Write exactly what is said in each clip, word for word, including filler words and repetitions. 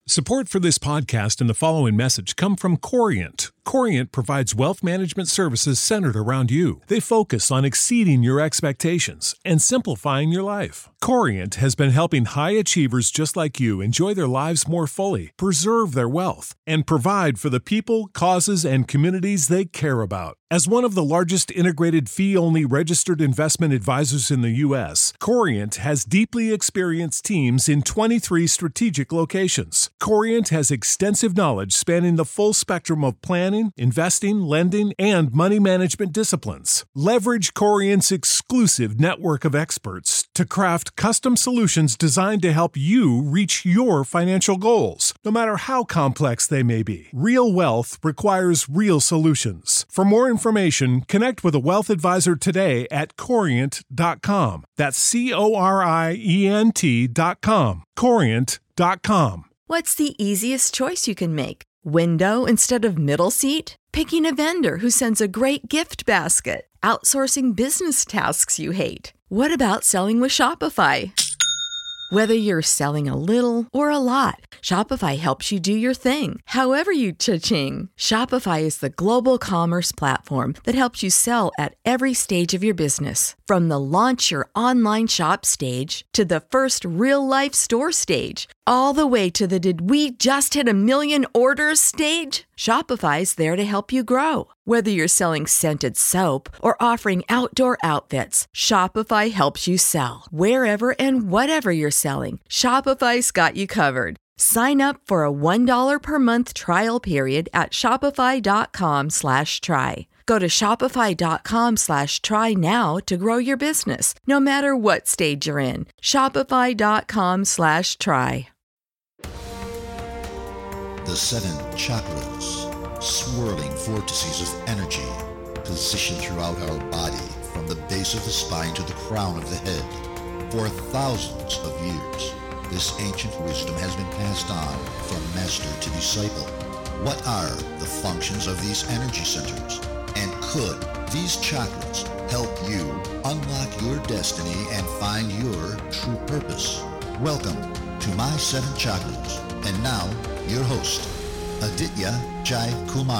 Support for this podcast and the following message come from Corient. Corient provides wealth management services centered around you. They focus on exceeding your expectations and simplifying your life. Corient has been helping high achievers just like you enjoy their lives more fully, preserve their wealth, and provide for the people, causes, and communities they care about. As one of the largest integrated fee-only registered investment advisors in the U S, Corient has deeply experienced teams in twenty-three strategic locations. Corient has extensive knowledge spanning the full spectrum of planning, investing, lending, and money management disciplines. Leverage Corient's exclusive network of experts to craft custom solutions designed to help you reach your financial goals, no matter how complex they may be. Real wealth requires real solutions. For more information, connect with a wealth advisor today at corient dot com. That's C O R I E N T dot com. corient dot com. What's the easiest choice you can make? Window instead of middle seat? Picking a vendor who sends a great gift basket? Outsourcing business tasks you hate? What about selling with Shopify? Whether you're selling a little or a lot, Shopify helps you do your thing, however you cha-ching. Shopify is the global commerce platform that helps you sell at every stage of your business. From the launch your online shop stage to the first real-life store stage, all the way to the did we just hit a million orders stage. Shopify's there to help you grow. Whether you're selling scented soap or offering outdoor outfits, Shopify helps you sell. Wherever and whatever you're selling, Shopify's got you covered. Sign up for a one dollar per month trial period at shopify.com slash try. Go to shopify.com slash try now to grow your business, no matter what stage you're in. Shopify.com slash try. The seven chakras, swirling vortices of energy, positioned throughout our body from the base of the spine to the crown of the head. For thousands of years, this ancient wisdom has been passed on from master to disciple. What are the functions of these energy centers? And could these chakras help you unlock your destiny and find your true purpose? Welcome to My Seven Chakras. And now, your host, Aditya Jai Kumar.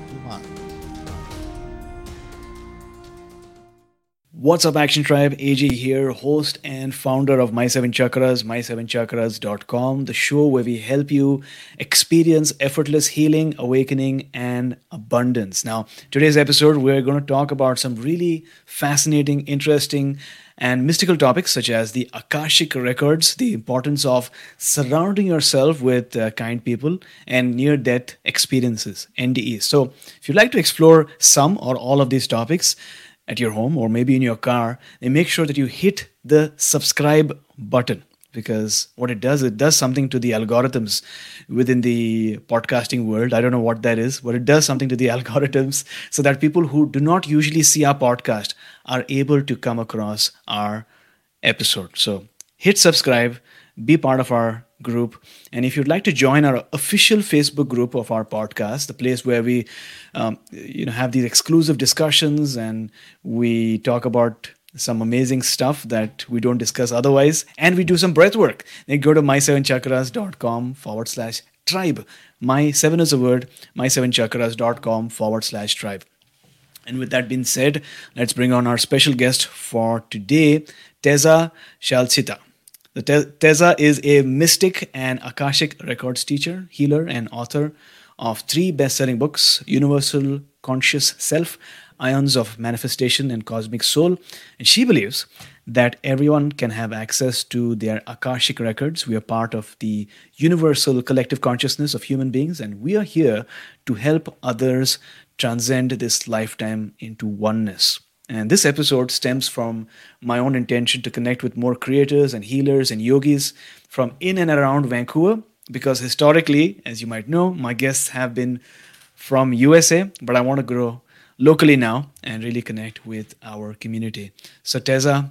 What's up, Action Tribe? A J here, host and founder of My Seven Chakras, my seven chakras dot com, the show where we help you experience effortless healing, awakening, and abundance. Now, today's episode, we're going to talk about some really fascinating, interesting, and mystical topics such as the Akashic Records, the importance of surrounding yourself with uh, kind people, and near-death experiences, N D Es. So, if you'd like to explore some or all of these topics at your home or maybe in your car, then make sure that you hit the subscribe button, because what it does, it does something to the algorithms within the podcasting world. I don't know what that is, but it does something to the algorithms so that people who do not usually see our podcast are able to come across our episode. So hit subscribe, be part of our group. And if you'd like to join our official Facebook group of our podcast, the place where we um, you know, have these exclusive discussions and we talk about some amazing stuff that we don't discuss otherwise, and we do some breath work, then go to my seven chakras dot com forward slash tribe. My seven is a word, my seven chakras dot com forward slash tribe. And with that being said, let's bring on our special guest for today, Teza Shalchita. The Te- Teza is a mystic and Akashic Records teacher, healer, and author of three best-selling books, Universal Conscious Self, Ions of Manifestation, and Cosmic Soul. And she believes that everyone can have access to their Akashic Records. We are part of the universal collective consciousness of human beings, and we are here to help others transcend this lifetime into oneness. And this episode stems from my own intention to connect with more creators and healers and yogis from in and around Vancouver, because historically, as you might know, my guests have been from U S A, but I want to grow locally now and really connect with our community. So Teza,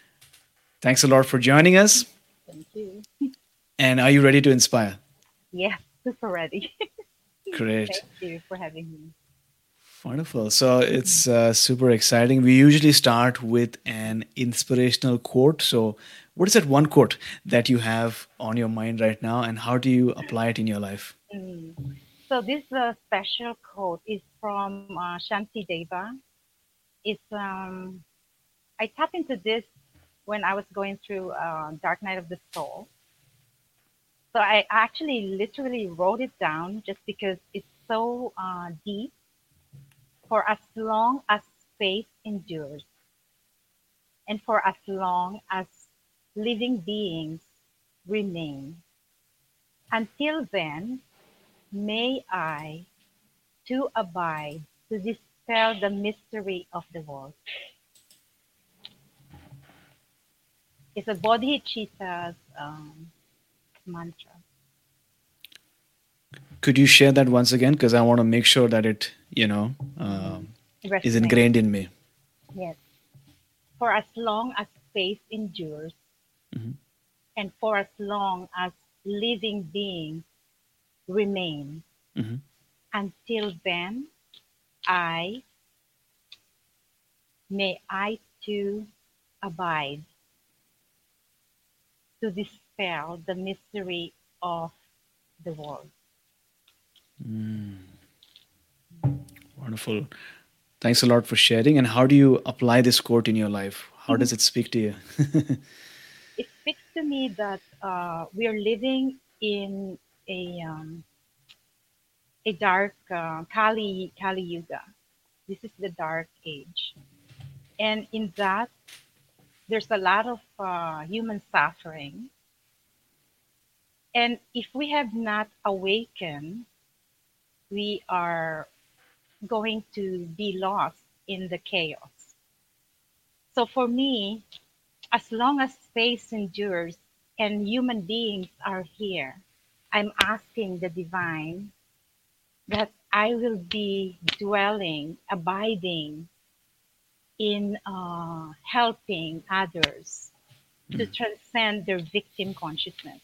thanks a lot for joining us. Thank you. And are you ready to inspire? Yeah, super ready. Great. Thank you for having me. Wonderful. So it's uh, super exciting. We usually start with an inspirational quote. So What is that one quote that you have on your mind right now, and how do you apply it in your life? Mm. So this uh, special quote is from uh, Shanti Deva. It's um, I tap into this when I was going through uh, Dark Night of the Soul. So I actually literally wrote it down just because it's so uh, deep. For as long as space endures, and for as long as living beings remain, until then, may I to abide to dispel the mystery of the world. It's a bodhicitta's um, mantra. Could you share that once again? Because I want to make sure that it, you know, um, is Resonate. ingrained in me. Yes. For as long as space endures, Mhm. and for as long as living beings remain, Mhm. until then, I may I too abide to dispel the mystery of the world. Wonderful. Thanks a lot for sharing. And how do you apply this quote in your life? How does it speak to you? It speaks to me that uh, we are living in a um, a dark uh, Kali Kali Yuga. This is the dark age, and in that there's a lot of uh, human suffering. And if we have not awakened, we are going to be lost in the chaos. So for me, as long as space endures and human beings are here, I'm asking the divine that I will be dwelling, abiding in uh, helping others to transcend their victim consciousness.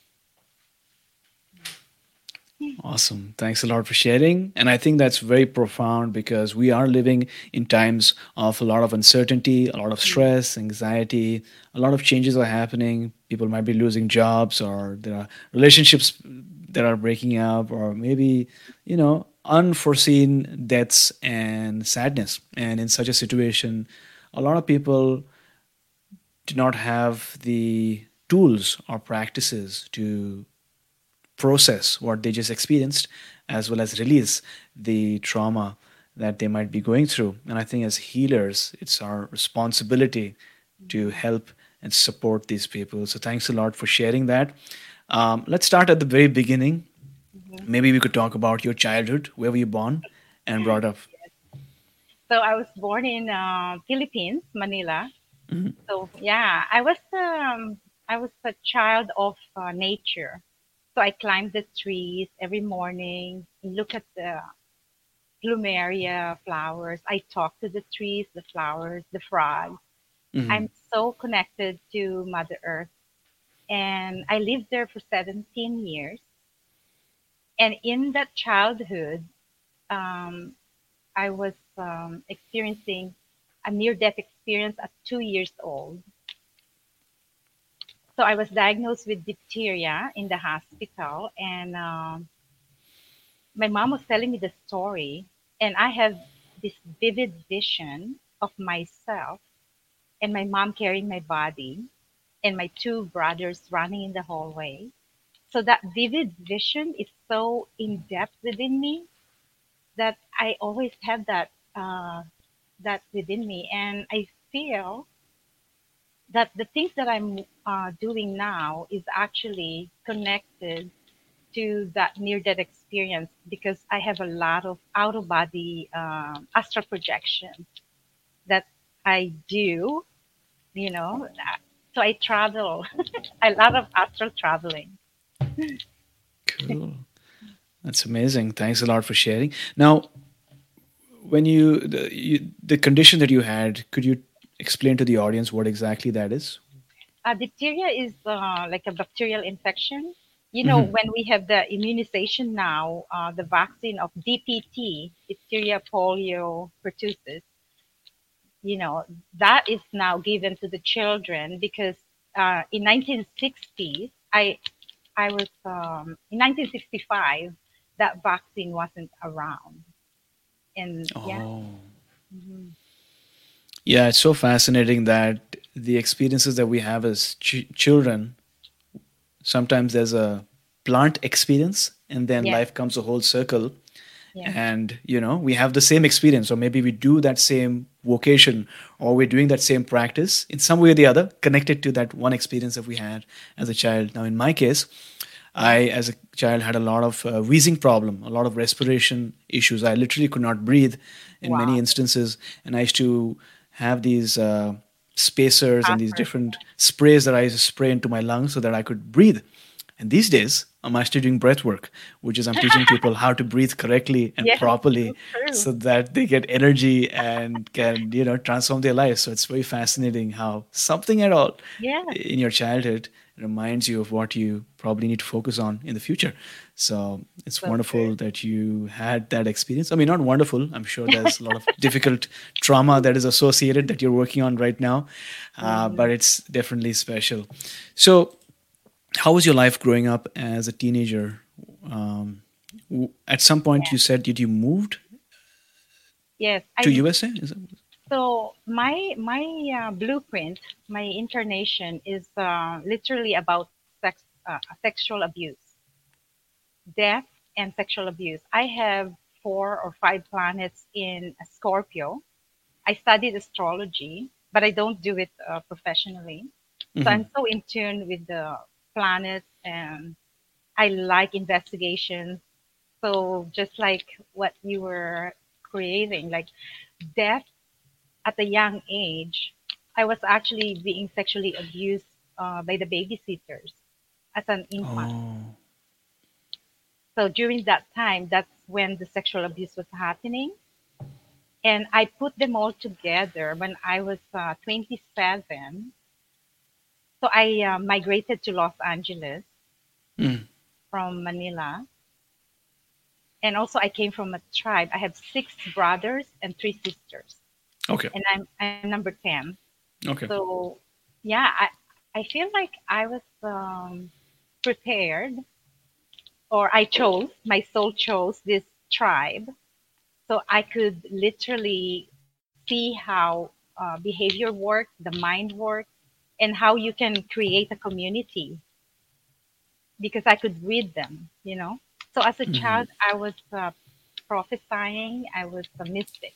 Awesome. Thanks a lot for sharing. And I think that's very profound because we are living in times of a lot of uncertainty, a lot of stress, anxiety, a lot of changes are happening. People might be losing jobs, or there are relationships that are breaking up, or maybe, you know, unforeseen deaths and sadness. And in such a situation, a lot of people do not have the tools or practices to process what they just experienced, as well as release the trauma that they might be going through. And I think as healers, it's our responsibility to help and support these people. So thanks a lot for sharing that. Um, let's start at the very beginning. Mhm. Maybe we could talk about your childhood. Where were you born and brought up? So I was born in uh, Philippines, Manila. Mhm. So yeah, I was um, I was a child of uh, nature. So I climbed the trees every morning, look at the plumeria flowers. I talk to the trees, the flowers, the frogs. Mhm. I'm so connected to Mother Earth. And I lived there for seventeen years. And in that childhood, um, I was um, experiencing a near death experience at two years old. So I was diagnosed with diphtheria in the hospital, and um, my mom was telling me the story, and I have this vivid vision of myself and my mom carrying my body and my two brothers running in the hallway. So that vivid vision is so in depth within me that I always have that uh, that within me, and I feel that the things that I'm uh, doing now is actually connected to that near death experience because I have a lot of out of body um, astral projection that I do, you know. So I travel, a lot of astral traveling. Cool. That's amazing. Thanks a lot for sharing. Now, when you the, you the condition that you had, could you explain to the audience what exactly that is? Uh, diphtheria is uh, like a bacterial infection. You know, Mhm. when we have the immunization now, uh, the vaccine of D P T, diphtheria, polio, pertussis, you know, that is now given to the children because uh, in nineteen sixties, I I was um, in nineteen sixty-five. That vaccine wasn't around, and yeah. Oh. Mhm. Yeah, it's so fascinating that the experiences that we have as ch- children, sometimes there's a plant experience and then Yes, life comes a whole circle, yes, and you know we have the same experience, or maybe we do that same vocation, or we're doing that same practice in some way or the other connected to that one experience that we had as a child. Now in my case, yeah. I as a child had a lot of uh, wheezing problem, a lot of respiration issues. I literally could not breathe in many Wow. instances, and I used to have these uh, spacers and these After, different sprays that I used to spray into my lungs so that I could breathe. And these days, I'm actually doing breath work, which is I'm teaching people how to breathe correctly and yes, properly so true. so that they get energy and can, you know, transform their lives. So it's very fascinating how something at all Yes, in your childhood reminds you of what you probably need to focus on in the future. So it's so true. wonderful that you had that experience. I mean, not wonderful. I'm sure there's a lot of difficult trauma that is associated that you're working on right now, uh, Mhm. but it's definitely special. So, how was your life growing up as a teenager? Um, w- at some point, Yeah. you said did you moved Yes, to I U S A? Is it? so my my uh, blueprint, my incarnation is uh, literally about sex, uh, sexual abuse, death, and sexual abuse. I have four or five planets in Scorpio. I studied astrology, but I don't do it uh, professionally. So Mhm. I'm so in tune with the planets, and I like investigations. So just like what you were creating, like death at a young age, I was actually being sexually abused uh, by the babysitters as an infant. Oh. So during that time, that's when the sexual abuse was happening. And I put them all together when I was uh, twenty-seven. So I uh, migrated to Los Angeles Mm. from Manila. And also, I came from a tribe. I have six brothers and three sisters. Okay. And I'm, I'm number ten. Okay. So, yeah, I, I feel like I was um, prepared, or I chose, my soul chose this tribe. So I could literally see how uh, behavior works, the mind works, and how you can create a community because I could read them, you know. So as a Mhm. child, I was uh, prophesying, I was a mystic,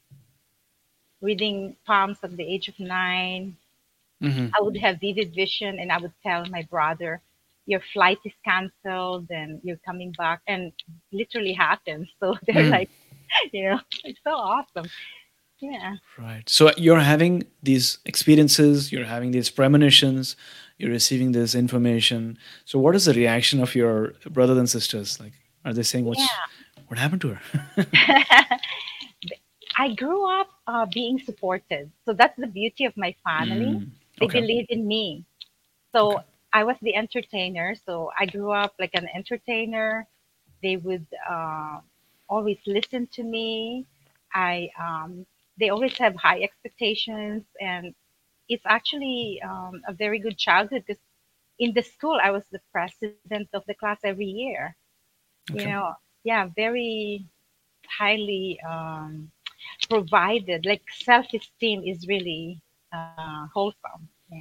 reading palms at the age of nine. Mhm. I would have vivid vision and I would tell my brother, your flight is canceled and you're coming back. And literally happens. So they're Mm. like, you know, it's so awesome. Yeah. Right. So you're having these experiences, you're having these premonitions, you're receiving this information. So what is the reaction of your brothers and sisters? Like, are they saying what's Yeah. what happened to her? I grew up uh, being supported. So that's the beauty of my family. Mm. They Okay. believe in me. Okay. So I was the entertainer. So I grew up like an entertainer. They would uh, always listen to me. I um, They always have high expectations, and it's actually um, a very good childhood because in the school I was the president of the class every year. You Okay. know, yeah, very highly um, provided. Like self-esteem is really uh, wholesome. Yeah,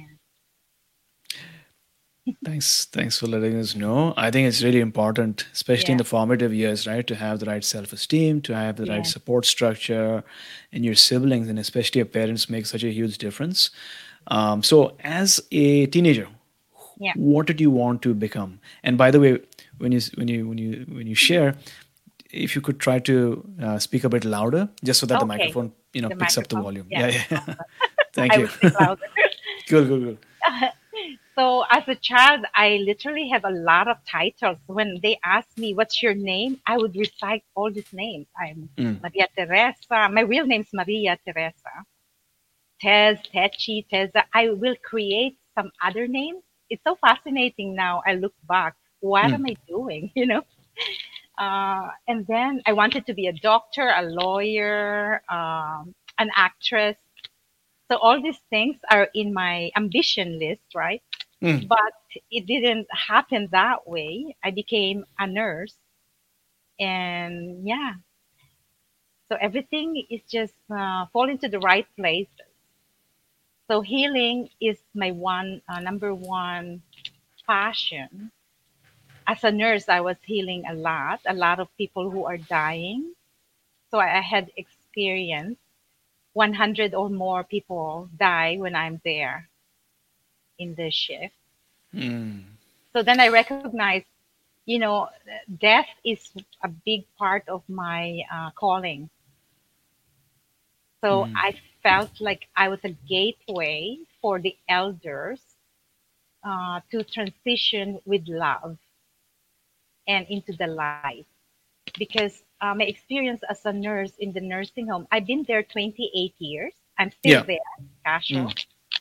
Thanks. Thanks for letting us know. I think it's really important, especially in yeah, the formative years, right, to have the right self-esteem, to have the right yeah, support structure, and your siblings and especially your parents make such a huge difference. Um, so, as a teenager, yeah. what did you want to become? And by the way, when you when you when you when you share, if you could try to uh, speak a bit louder, just so that the Okay, microphone you know the picks up the microphone. volume. Yeah, Yeah, yeah. Thank I you. will speak louder. Cool, cool, cool. So as a child, I literally have a lot of titles. When they ask me, "What's your name?" I would recite all these names. I'm Mm, Maria Teresa. My real name's Maria Teresa. Tez, Techi, Teza. I will create some other names. It's so fascinating now. I look back. What mm, am I doing? You know. Uh, and then I wanted to be a doctor, a lawyer, um, an actress. So all these things are in my ambition list, right? Mm. But it didn't happen that way. I became a nurse, and yeah, so everything is just uh, fall into the right place. So healing is my one uh, number one passion. As a nurse, I was healing a lot, a lot of people who are dying. So I, I had experienced one hundred or more people die when I'm there in the shift. Mm. So then I recognized, you know, death is a big part of my uh, calling. So Mm. I felt like I was a gateway for the elders uh, to transition with love and into the light. Because uh, my experience as a nurse in the nursing home, I've been there twenty-eight years. I'm still Yeah. there, casual. Mm.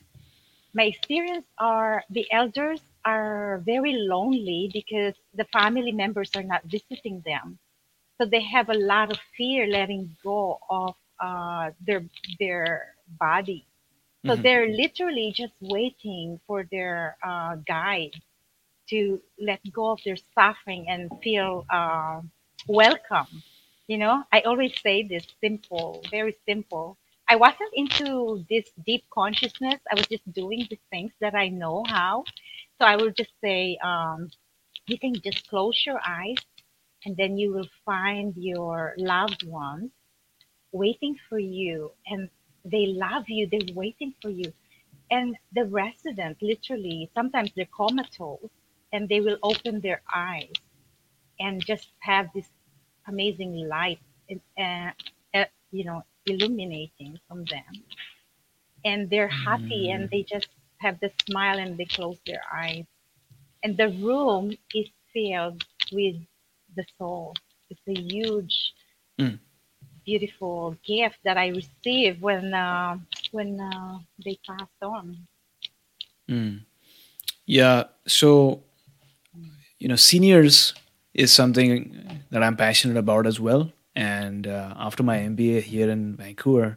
My experience are the elders are very lonely because the family members are not visiting them. So they have a lot of fear letting go of uh, their their body. So Mhm. they're literally just waiting for their uh, guide to let go of their suffering and feel uh, welcome. You know, I always say this simple, very simple. I wasn't into this deep consciousness. I was just doing the things that I know how. So I will just say, um, you can just close your eyes and then you will find your loved ones waiting for you and they love you, they're waiting for you. And the resident, literally, sometimes they're comatose and they will open their eyes and just have this amazing light, uh, uh, you know, illuminating from them. And they're happy and they just have the smile and they close their eyes. And the room is filled with the soul. It's a huge, Mm. beautiful gift that I received when uh, when uh, they passed on. Mm. Yeah. So, you know, seniors is something that I'm passionate about as well. And uh, after my M B A here in Vancouver,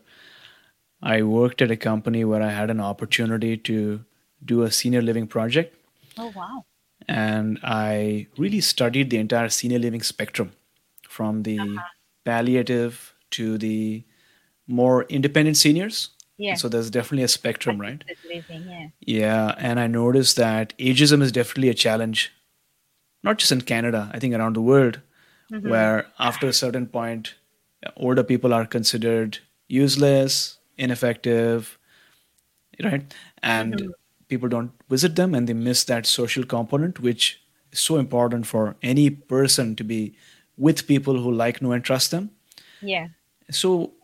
I worked at a company where I had an opportunity to do a senior living project. Oh wow! And I really studied the entire senior living spectrum from the palliative to the more independent seniors. And Yes, so there's definitely a spectrum, right? assisted living. Yes. Yeah. And I noticed that ageism is definitely a challenge, not just in Canada, I think around the world, Mm-hmm. where after a certain point, older people are considered useless, ineffective, right? And Mm-hmm. people don't visit them and they miss that social component, which is so important for any person to be with people who like, know, and trust them. Yeah. So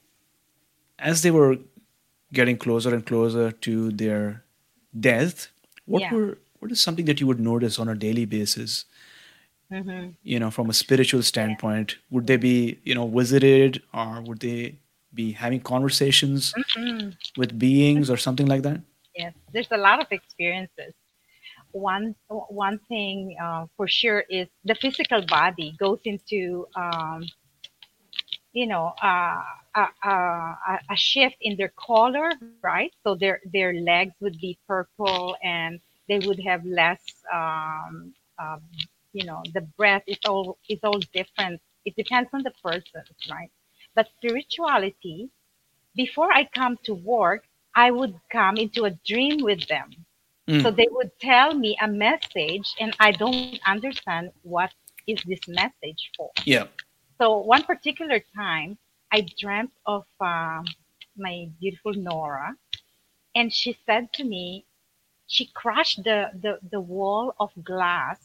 as they were getting closer and closer to their death, what Yeah. were what is something that you would notice on a daily basis, Mm-hmm. you know, from a spiritual Yeah. standpoint? Would they be, you know, visited, or would they be having conversations Mm-hmm. with beings or something like that? Yes. There's a lot of experiences. One one thing uh, for sure is the physical body goes into um, you know uh, a, a, a a shift in their color, right? So their their legs would be purple and they would have less um, um, you know the breath is all is all different. It depends on the person, right? But spirituality, before I come to work, I would come into a dream with them. So Mm. they would tell me a message, and I don't understand what is this message for. Yeah. So one particular time, I dreamt of um my beautiful Nora, and she said to me, she crushed the, the, the wall of glass.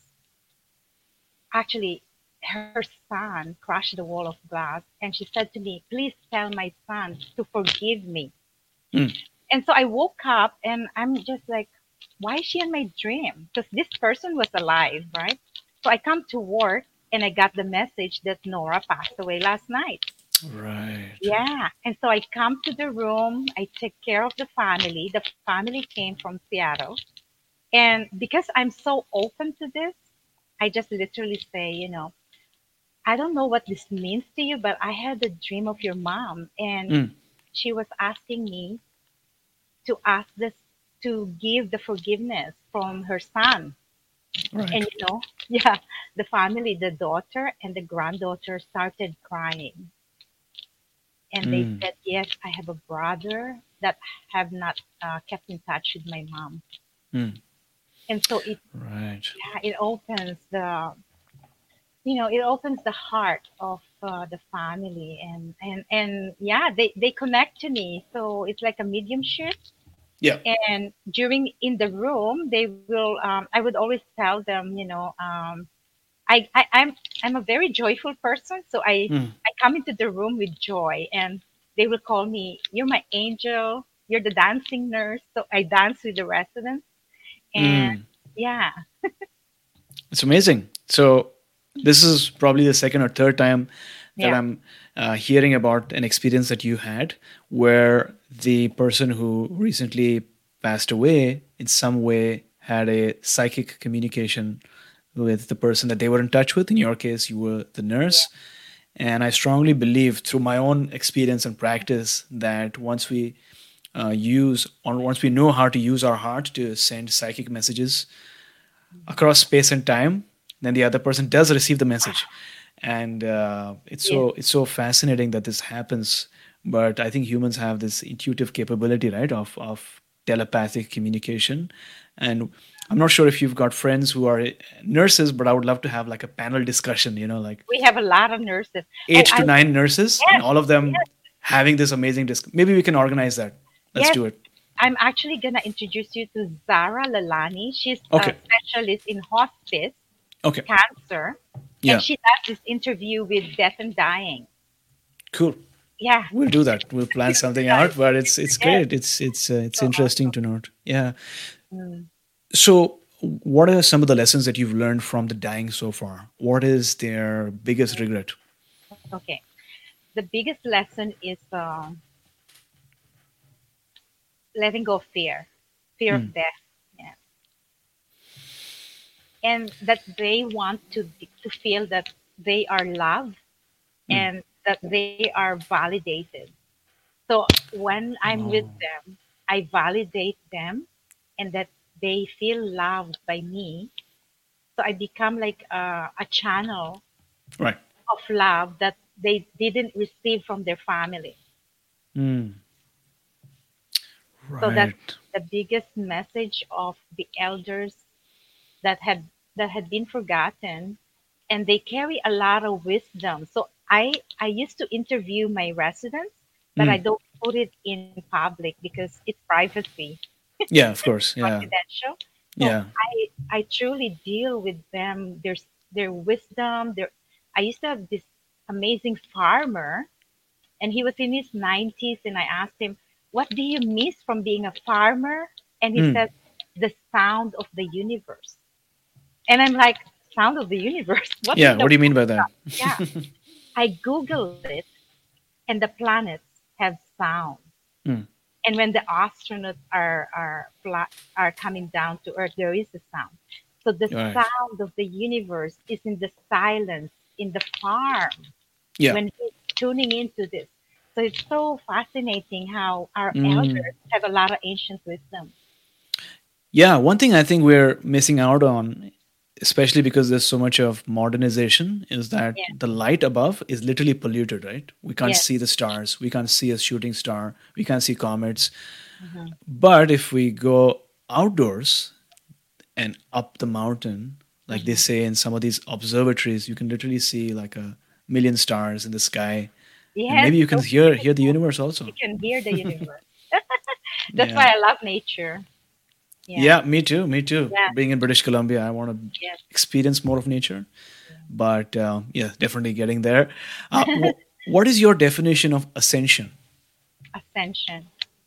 Actually, her son crashed the wall of glass, and she said to me, please tell my son to forgive me. Mm. And so I woke up and I'm just like, why is she in my dream? Because this person was alive, right? So I come to work and I got the message that Nora passed away last night. Right. Yeah. And so I come to the room, I take care of the family. The family came from Seattle. And because I'm so open to this, I just literally say, you know, I don't know what this means to you, but I had a dream of your mom. And Mm. she was asking me, to ask this to give the forgiveness from her son. Right. And you know, yeah, the family, the daughter and the granddaughter started crying. And they Mm. said, yes, I have a brother that have not uh, kept in touch with my mom. Mm. And so it, Right. yeah, it opens the, you know, it opens the heart of uh, the family. And, and, and yeah, they, they connect to me. So it's like a mediumship. Yeah. And during in the room, they will, um, I would always tell them, you know, um, I, I I'm I'm a very joyful person, so I Mm. I come into the room with joy, and they will call me, "You're my angel. You're the dancing nurse." So I dance with the residents, and Mm. yeah, It's amazing. So this is probably the second or third time that yeah, I'm uh, hearing about an experience that you had where the person who recently passed away in some way had a psychic communication with the person that they were in touch with. In your case, you were the yeah, nurse. And I strongly believe through my own experience and practice that once we uh, use, or once we know how to use our heart to send psychic messages across space and time, then the other person does receive the message. And uh, it's yes, so it's so fascinating that this happens. But I think humans have this intuitive capability, right, of of telepathic communication. And I'm not sure if you've got friends who are nurses, but I would love to have like a panel discussion, you know, like we have a lot of nurses. eight Oh, to I nine nurses and yes, all of them yes, having this amazing disc. Maybe we can organize that. Let's yes. do it. I'm actually gonna introduce you to Zara Lalani. She's a Okay. specialist in hospice Okay. cancer, and Yeah. she does this interview with death and dying. Cool. Yeah, We'll do that. We'll plan something out, but it's it's yes, great. It's it's uh, it's so interesting awesome. to note. Yeah. Mm. So, what are some of the lessons that you've learned from the dying so far? What is their biggest regret? Okay. The biggest lesson is um, letting go of fear, fear Mm, of death, yeah. And that they want to to feel that they are loved mm. and that they are validated. So when I'm with Oh, them, I validate them and that they feel loved by me. So I become like a, a channel right. of love that they didn't receive from their family. Mm, So that's right. the biggest message of the elders that had that had been forgotten, and they carry a lot of wisdom. So I I used to interview my residents, but I Mm. don't put it in public because it's privacy, Yeah, of course. Yeah. confidential. So Yeah. I I truly deal with them. Their their wisdom. Their I used to have this amazing farmer, and he was in his nineties, and I asked him, "What do you miss from being a farmer?" And he Mm. said, "The sound of the universe." And I'm like, "Sound of the universe? What Yeah. in the What do you mean by world?" that? Yeah. I Googled it, and the planets have sound. Mm. And when the astronauts are are fly, are coming down to Earth, there is a sound. So the Right. sound of the universe is in the silence in the farm Yeah. when he's tuning into this. So it's so fascinating how our Mm. elders have a lot of ancient wisdom. Yeah, one thing I think we're missing out on, especially because there's so much of modernization, is that Yeah. the light above is literally polluted, right? We can't Yes. see the stars, we can't see a shooting star, we can't see comets. Hmm. But if we go outdoors and up the mountain, like they Hmm. say in some of these observatories, you can literally see like a million stars in the sky, and Yes. maybe you can So hear hear the beautiful. universe You also. can hear the universe. That's Yeah. why I love nature. Yeah. Yeah, me too. Me too. Yeah. Being in British Columbia, I want to Yes. experience more of nature. But uh, yeah, definitely getting there. Uh, wh- what is your definition of ascension? Ascension.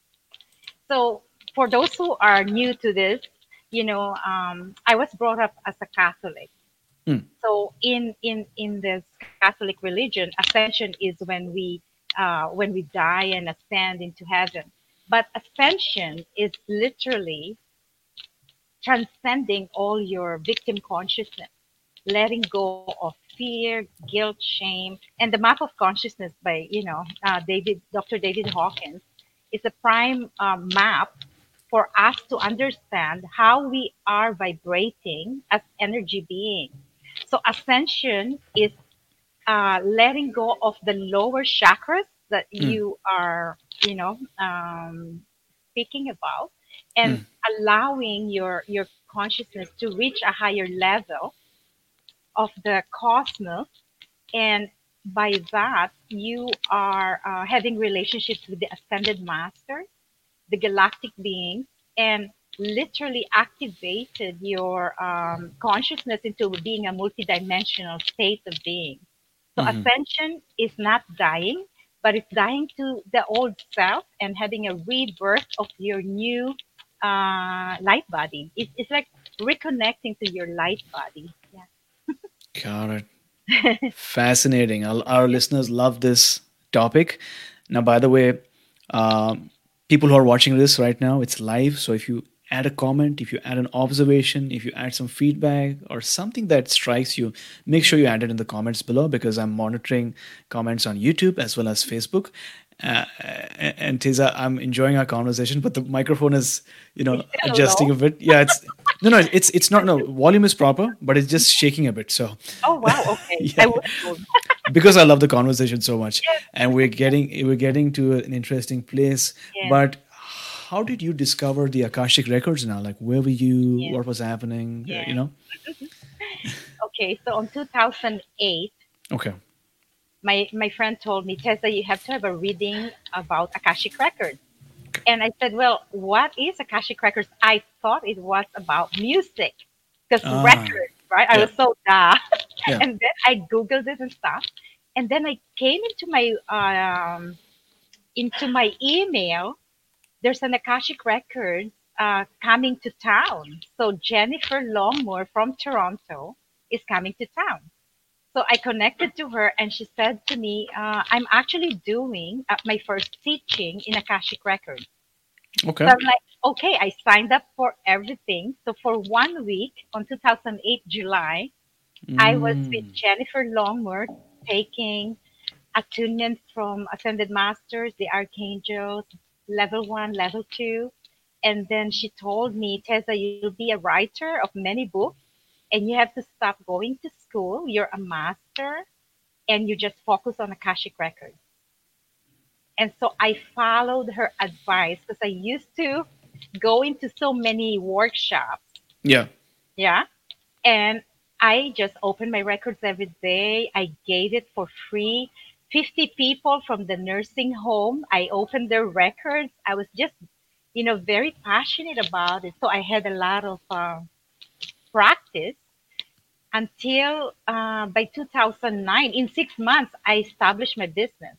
So for those who are new to this, you know, um, I was brought up as a Catholic. Hmm. So in in in this Catholic religion, ascension is when we uh, when we die and ascend into heaven. But ascension is literally transcending all your victim consciousness, letting go of fear, guilt, shame, and the map of consciousness by you know uh, David Doctor David Hawkins is a prime um, map for us to understand how we are vibrating as energy beings. So ascension is uh, letting go of the lower chakras that Mm, you are, you know, um, speaking about, and mm, allowing your your consciousness to reach a higher level of the cosmos, and by that you are uh, having relationships with the ascended masters, the galactic beings, and literally activated your um, consciousness into being a multidimensional state of being. So mhm. ascension is not dying, but it's dying to the old self and having a rebirth of your new uh, light body. It's, it's like reconnecting to your light body. Got it. Yeah. Fascinating. Our, our listeners love this topic. Now, by the way, um, people who are watching this right now, it's live. So if you add a comment, if you add an observation, if you add some feedback or something that strikes you, make sure you add it in the comments below because I'm monitoring comments on YouTube as well as Facebook. Uh, and Tiza, I'm enjoying our conversation, but the microphone is, you It's know, still adjusting low. a bit. Yeah, it's no, no, it's it's not. No, volume is proper, but it's just shaking a bit. So, Oh wow, okay. I yeah, would move. because I love the conversation so much, Yes, and we're getting we're getting to an interesting place. yes, But how did you discover the Akashic records now? Like, where were you? yes, What was happening? Uh, you yes. know? Okay, so on two thousand eight, Okay. my my friend told me, Tessa, you have to have a reading about Akashic records. And I said, well, what is Akashic records? I thought it was about music, because Ah, records, right? I yeah, was so duh. yeah. And then I googled it and stuff, and then I came into my um into my email. There's an Akashic record uh, coming to town. So Jennifer Longmore from Toronto is coming to town. So I connected to her, and she said to me, uh, I'm actually doing uh, my first teaching in Akashic Records. So Okay. I'm like, okay, I signed up for everything. So for one week on two thousand eight, July, I was with Mm, Jennifer Longmore taking attunements from Ascended Masters, the Archangels, level one, level two. And then she told me, Tessa, you'll be a writer of many books, and you have to stop going to school. You're a master, and you just focus on Akashic Records. And so I followed her advice because I used to go into so many workshops. yeah. Yeah. And I just opened my records every day. I gave it for free. fifty people from the nursing home, I opened their records. I was just, you know, very passionate about it. So I had a lot of uh, practice until uh, by two thousand nine, in six months, I established my business.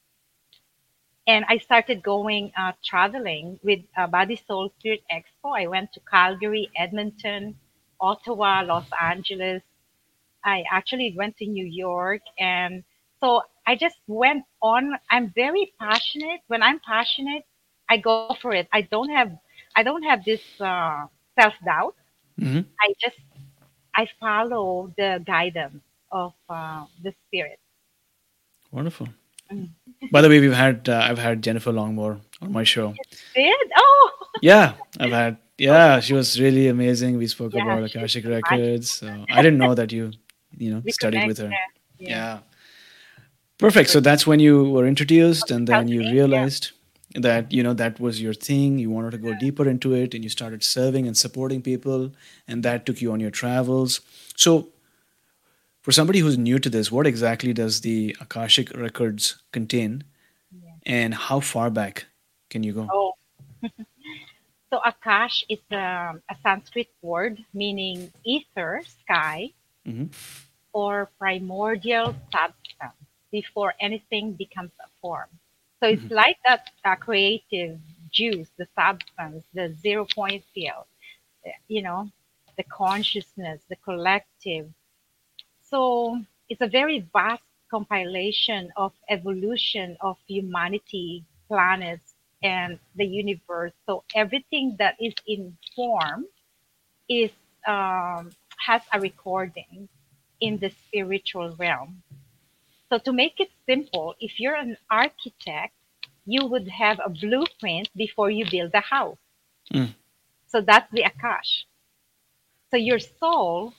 And I started going uh, traveling with uh, Body Soul Spirit Expo. I went to Calgary, Edmonton, Ottawa, Los Angeles. I actually went to New York, and so I just went on. I'm very passionate. When I'm passionate, I go for it. I don't have I don't have this uh, self doubt. Hmm. I just I follow the guidance of uh, the spirit. Wonderful. Mm. By the way, we've had uh, I've had Jennifer Longmore on my show. Did oh Yeah, I've had. okay, Yeah, she was really amazing. We spoke yeah, about she's Akashic a magic. records. So I didn't know that you, you know, We studied connect. with her. Yeah, yeah. Yeah. Perfect. So that's when you were introduced, and then you two thousand eight, yeah. realized that you know that was your thing. You wanted to go deeper into it, and you started serving and supporting people, and that took you on your travels. So, for somebody who's new to this, what exactly does the Akashic records contain, Yeah. and how far back can you go? Oh, so Akash is um, a Sanskrit word meaning ether, sky, Hmm. or primordial substance before anything becomes a form. So it's Hmm. like that uh, creative juice, the substance, the zero point field, uh, you know, the consciousness, the collective. So it's a very vast compilation of evolution of humanity, planets, and the universe. So everything that is in form is um, has a recording in the spiritual realm. So to make it simple, if you're an architect, you would have a blueprint before you build a house. Mm. So that's the Akash. So your soul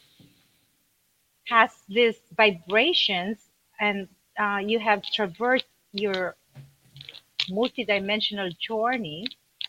has these vibrations, and uh, you have traversed your multidimensional journey.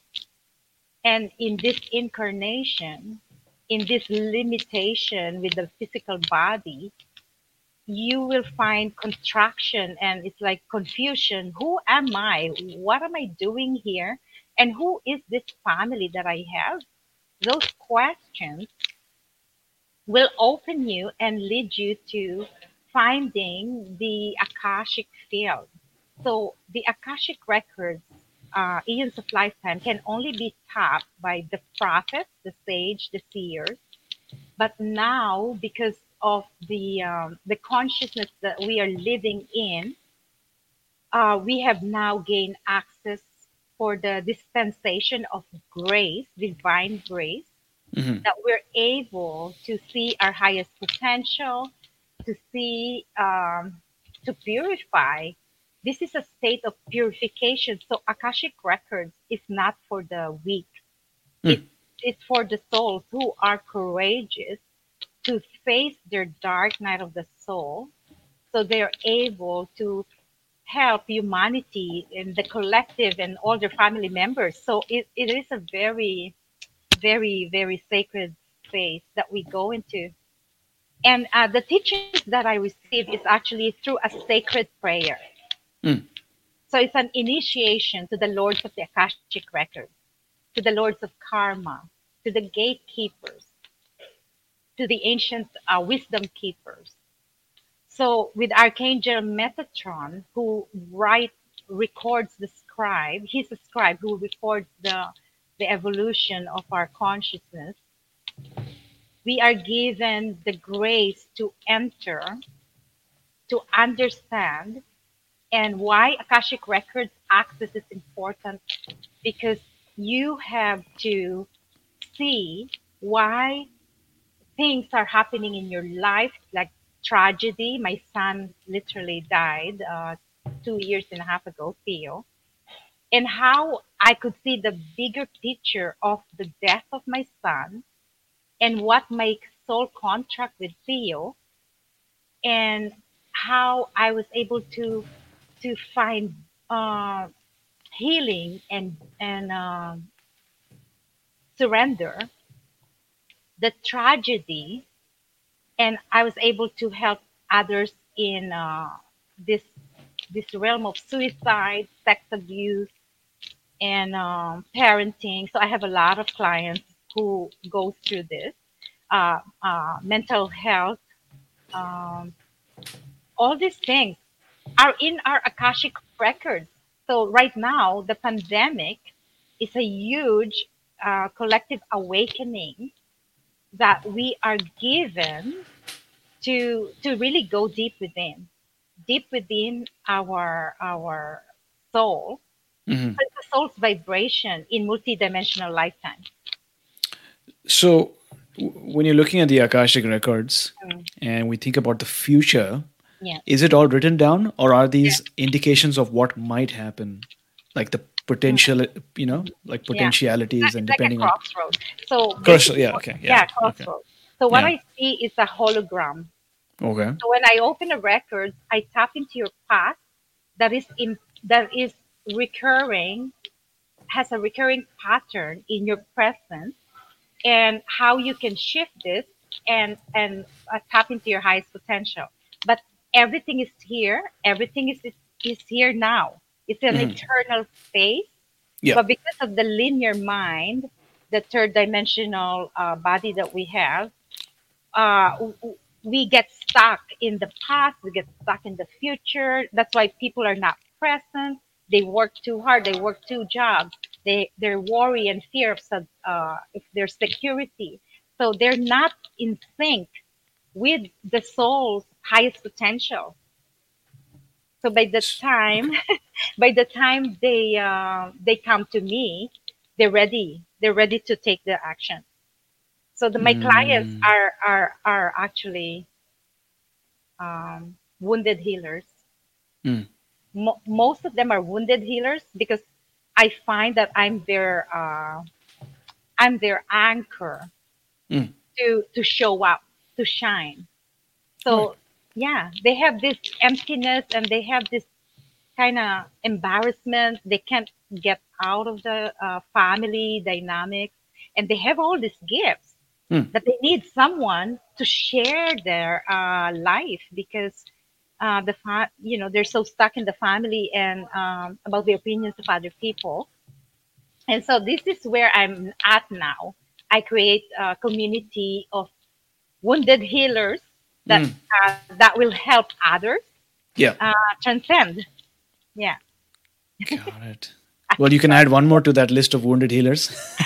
And in this incarnation, in this limitation with the physical body, you will find contraction, and it's like confusion. Who am I? What am I doing here? And who is this family that I have? Those questions will open you and lead you to finding the Akashic field. So the Akashic records, uh, eons of lifetime, can only be tapped by the prophets, the sage, the seers. But now, because of the um, the consciousness that we are living in, uh, we have now gained access for the dispensation of grace, divine grace, Mhm. that we're able to see our highest potential, to see, um, to purify. This is a state of purification. So Akashic records is not for the weak. It, Mm. it's for the souls who are courageous to face their dark night of the soul, so they're able to help humanity and the collective and all their family members. So it, it is a very, very, very sacred space that we go into. And uh, the teachings that I receive is actually through a sacred prayer. Mm. So it's an initiation to the Lords of the Akashic Records, to the Lords of Karma, to the gatekeepers, to the ancient uh, wisdom keepers. So with Archangel Metatron, who write records the scribe, he's a scribe who records the the evolution of our consciousness. We are given the grace to enter, to understand, and why Akashic Records access is important, because you have to see why things are happening in your life, like tragedy. My son literally died uh, two years and a half ago, Theo, and how I could see the bigger picture of the death of my son and what my soul contract with Theo, and how I was able to to find uh, healing and and um, surrender the tragedy, and I was able to help others in uh, this this realm of suicide, sex abuse, and um, parenting. So I have a lot of clients who go through this uh, uh, mental health. Um, all these things are in our Akashic records. So right now, the pandemic is a huge uh, collective awakening that we are given to to really go deep within, deep within our our soul. Mhm. So it's the soul's vibration in multidimensional lifetime. So, w- when you're looking at the Akashic records Mm. and we think about the future, Yeah. is it all written down, or are Yeah. these indications of what might happen, like the Mm. potential, you know, like Yeah. It's potentialities, like, and it's like a depending on crossroad. So cross? basically, Yeah. what- Okay. Yeah. yeah, Okay. crossroad. So what Yeah. I see is a hologram. Okay. So when I open a record, I tap into your past that is in that is recurring, has a recurring pattern in your present, and how you can shift this and and uh, tap into your highest potential. But everything is here. Everything is is here now. It's an Mhm. eternal space. Yeah. But because of the linear mind, the third dimensional uh, body that we have, uh, w- w- we get stuck in the past, we get stuck in the future. That's why people are not present. They work too hard, they work two jobs. They, they're worry and fear of sub- uh, if their security. So they're not in sync with the soul's highest potential. So by the S- time, Okay. by the time they uh, they come to me, they're ready. They're ready to take the action. So the, my clients Mm. are are are actually um, wounded healers. Mm. Mo- most of them are wounded healers because I find that I'm their uh, I'm their anchor Mm. to to show up, to shine. Right. So yeah, they have this emptiness and they have this kind of embarrassment. They can't get out of the uh, family dynamics, and they have all these gifts Mm. that they need someone to share their uh, life because uh, the fa- you know they're so stuck in the family and um, about the opinions of other people. And so this is where I'm at now. I create a community of wounded healers that Mm. uh, that will help others Yeah. uh, transcend. Yeah. Got it. Well, you can add one more to that list of wounded healers.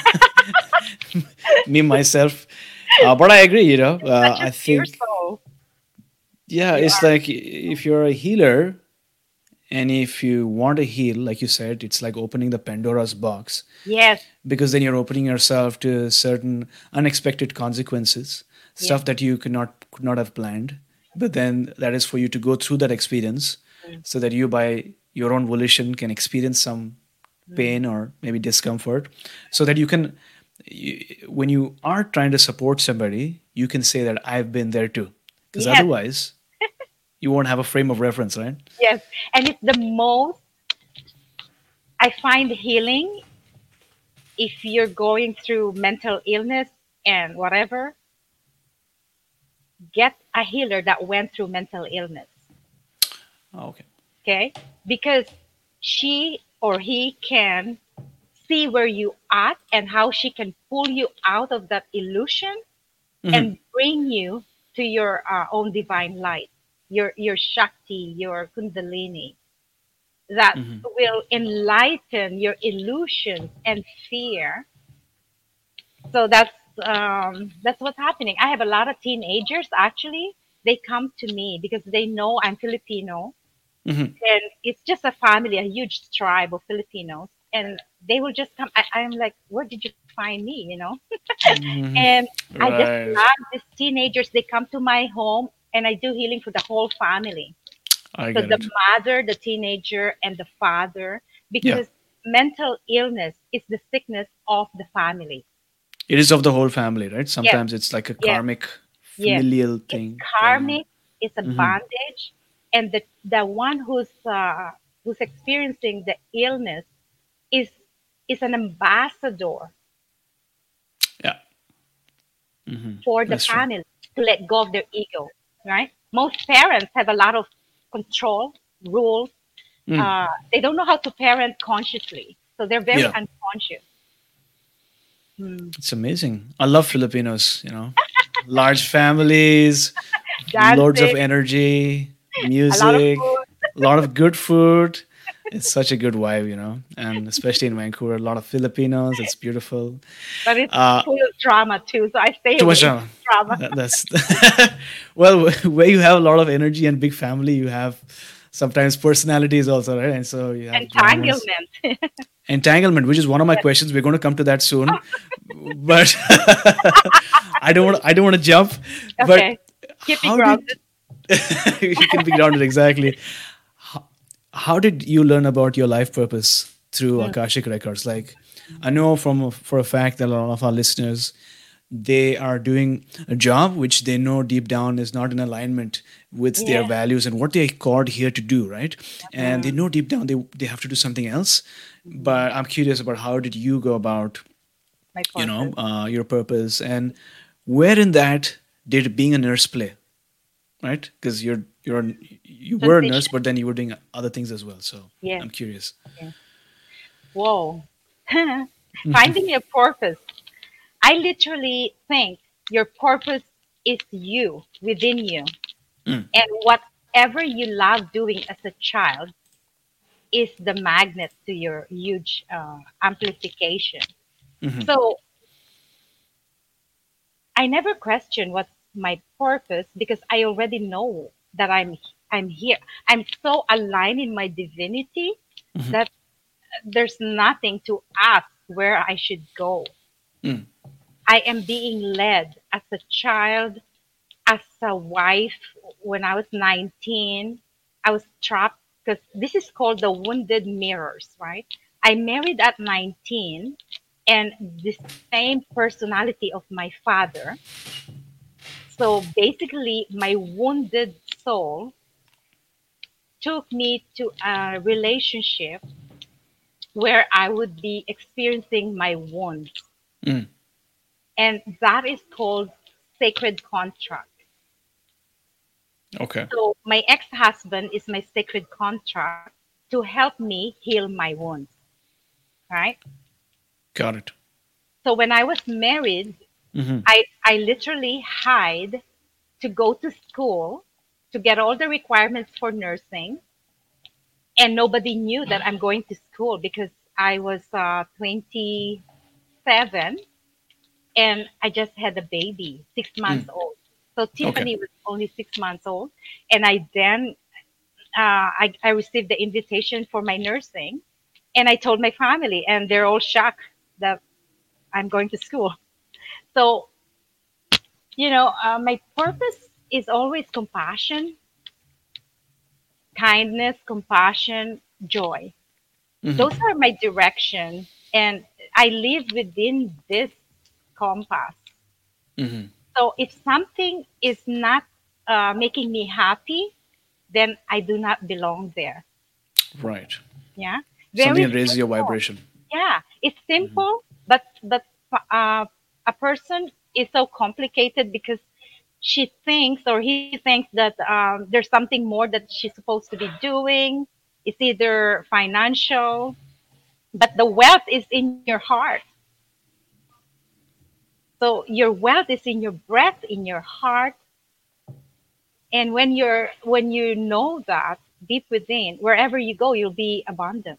Me myself, uh, but I agree. You know, uh, Such I a pure think soul. yeah, You it's are. like if you're a healer and if you want to heal, like you said, it's like opening the Pandora's box Yes. because then you're opening yourself to certain unexpected consequences, Yes. stuff that you could not could not have planned. But then that is for you to go through that experience, so that you, by your own volition, can experience some pain or maybe discomfort, so that you can, you, when you are trying to support somebody, you can say that I've been there too, because Yes. otherwise you won't have a frame of reference, right? Yes. And it's the most I find healing if you're going through mental illness and whatever, get a healer that went through mental illness. Oh, okay. Okay? Because she or he can see where you at and how she can pull you out of that illusion Hmm. and bring you to your uh, own divine light, your your Shakti, your Kundalini, that Hmm. will enlighten your illusions and fear. So that's um, that's what's happening. I have a lot of teenagers actually. They come to me because they know I'm Filipino, Hmm. and it's just a family, a huge tribe of Filipinos, and they will just come. I, I'm like, where did you find me? You know, Hmm. and I just Right. love these teenagers. They come to my home, and I do healing for the whole family. I So get the it. mother, the teenager, and the father, Yeah. because mental illness is the sickness of the family. It is of the whole family, right? Yes, Sometimes it's like a yes, karmic yes. familial It's thing going on. karmic. It's a Hmm. bondage, and the the one who's uh, who's experiencing the illness is is an ambassador Yeah. Hmm. for the That's true. family to let go of their ego. Right? Most parents have a lot of control, rules. Mm. Uh, they don't know how to parent consciously, so they're very Yeah. unconscious. Hmm. It's amazing. I love Filipinos, you know, large families, loads of Dancing, energy, a lot of music, food, a lot of good food. It's such a good vibe, you know, and especially in Vancouver, a lot of Filipinos. It's beautiful. but it's Uh, full of drama too. So I stay Too much away from drama. drama. That- That's well, where you have a lot of energy and big family, you have sometimes personalities also, right? And so you have dramas, Entanglement. entanglement, which is one of my questions. We're going to come to that soon, but I don't want. I don't want to jump. But Okay. Keep me how did grounded. you can be grounded exactly? How, how did you learn about your life purpose through Mm. Akashic Records? Like, I know from for a fact that a lot of our listeners, they are doing a job which they know deep down is not in alignment with their Yeah. values and what they're called here to do, right? And they Mm. know deep down they, they have to do something else. But I'm curious about how did you go about, My you know, purpose. uh, your purpose, and where in that did being a nurse play, right? Because you're you're a- you were a nurse, Transition. but then you were doing other things as well. So Yes. I'm curious. Yes. Whoa. Finding your purpose. I literally think your purpose is you, within you. Mm. And whatever you love doing as a child is the magnet to your huge uh, amplification. Mhm. So I never question what's my purpose because I already know that I'm I'm here. I'm so aligned in my divinity Mhm. that there's nothing to ask where I should go. Mm. I am being led as a child, as a wife. When I was nineteen, I was trapped because this is called the wounded mirrors, right? I married at nineteen, and the same personality of my father. So basically, my wounded soul took me to a relationship where I would be experiencing my wounds. Mm. And that is called sacred contract. Okay. So my ex-husband is my sacred contract to help me heal my wounds, right? Got it. So when I was married, Mm-hmm. I, I literally hired to go to school to get all the requirements for nursing. And nobody knew that I'm going to school because I was uh, twenty-seven and I just had a baby, six months Mm. old. So Okay. Tiffany was only six months old. And I then uh, I, I received the invitation for my nursing. And I told my family, and they're all shocked that I'm going to school. So, you know, uh, my purpose is always compassion, kindness, compassion, joy. Mm-hmm. Those are my direction. And I live within this compass. Mm-hmm. So if something is not uh, making me happy, then I do not belong there. Right. Yeah. Something Very that raises your simple. vibration. Yeah. It's simple, but but uh, a person is so complicated because she thinks or he thinks that um, there's something more that she's supposed to be doing. It's either financial, but the wealth is in your heart. So your wealth is in your breath, in your heart, and when you're when you know that deep within, wherever you go, you'll be abundant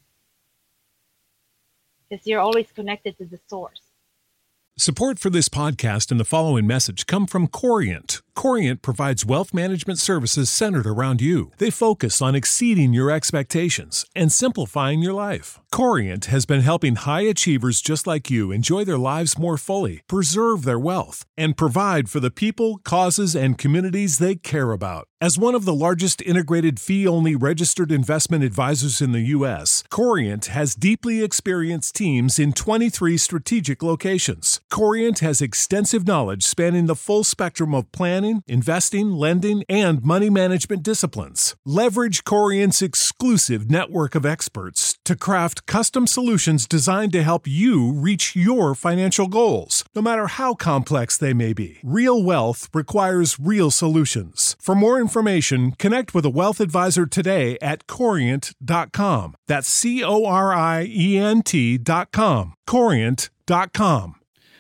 because you're always connected to the source. Support for this podcast and the following message come from Corient. Corient provides wealth management services centered around you. They focus on exceeding your expectations and simplifying your life. Corient has been helping high achievers just like you enjoy their lives more fully, preserve their wealth, and provide for the people, causes, and communities they care about. As one of the largest integrated fee-only registered investment advisors in the U S, Corient has deeply experienced teams in twenty-three strategic locations. Corient has extensive knowledge spanning the full spectrum of planning, investing, lending, and money management disciplines. Leverage Corient's exclusive network of experts to craft custom solutions designed to help you reach your financial goals, no matter how complex they may be. Real wealth requires real solutions. For more information, connect with a wealth advisor today at corient dot com. That's C O R I E N T dot com. corient dot com.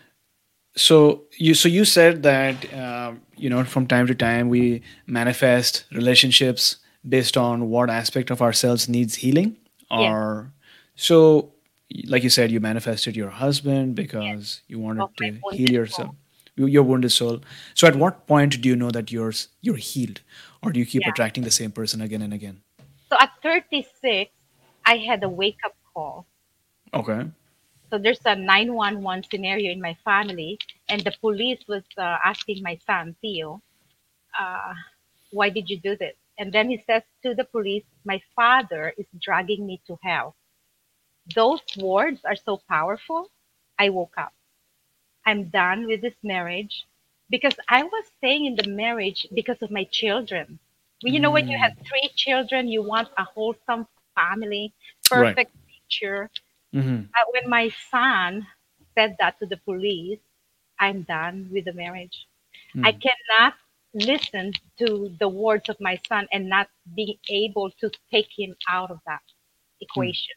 So you so you said that um, you know from time to time we manifest relationships based on what aspect of ourselves needs healing. Yes, Or so, like you said, you manifested your husband yes, because you wanted of my to heal wounded yourself, soul. your your wounded soul. So at what point do you know that yours you're healed, or do you keep Yeah. attracting the same person again and again? So at thirty-six, I had a wake up call. Okay. So there's a nine one one scenario in my family, and the police was uh, asking my son, Theo, uh, why did you do this? And then he says to the police, my father is dragging me to hell. Those words are so powerful. I woke up. I'm done with this marriage because I was staying in the marriage because of my children. Well, you know, when you have three children, you want a wholesome family, Right. perfect picture. Mm-hmm. Uh, when my son said that to the police, I'm done with the marriage. I cannot listen to the words of my son and not be able to take him out of that equation.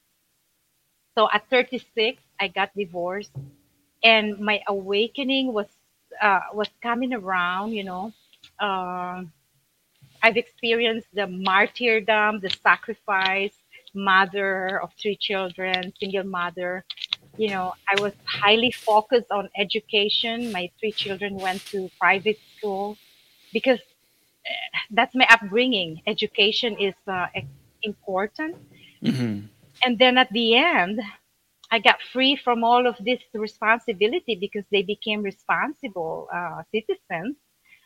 So at thirty-six, I got divorced, and my awakening was uh, was coming around. You know, uh, I've experienced the martyrdom, the sacrifice, mother of three children, single mother. You know, I was highly focused on education. My three children went to private school because that's my upbringing. Education is uh, ex- important. Mm-hmm. And then at the end, I got free from all of this responsibility because they became responsible uh, citizens.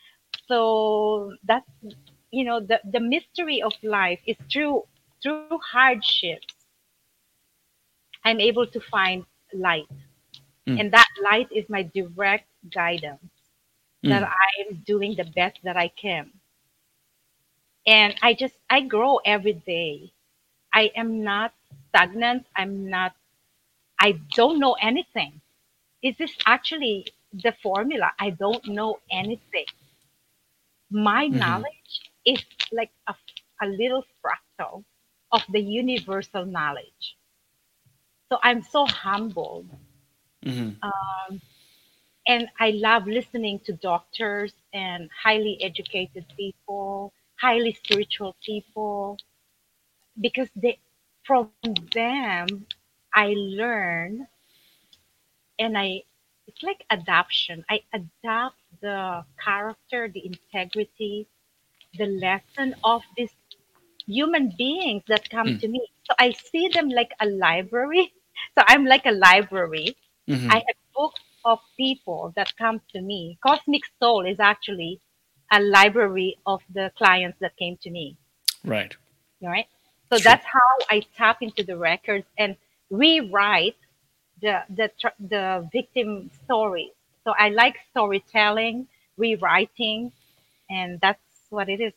So that's, you know, the, the mystery of life is through through hardships I'm able to find light. And that light is my direct guidance that Mm. I'm doing the best that I can. And I just, I grow every day. I am not stagnant. I'm not, I don't know anything. This is actually the formula. I don't know anything. My Mm-hmm. knowledge is like a, a little fractal of the universal knowledge. So I'm so humbled. Mm-hmm. Um, and I love listening to doctors and highly educated people, highly spiritual people, because they, from them, I learn and I, it's like adoption. I adopt the character, the integrity, the lesson of these human beings that come Mm. to me. So I see them like a library. So I'm like a library. I Mm-hmm. have books of people that come to me. Cosmic Soul is actually a library of the clients that came to me. Right. Right. So True. that's how I tap into the records and rewrite the the tr- the victim stories. So I like storytelling, rewriting, and that's what it is.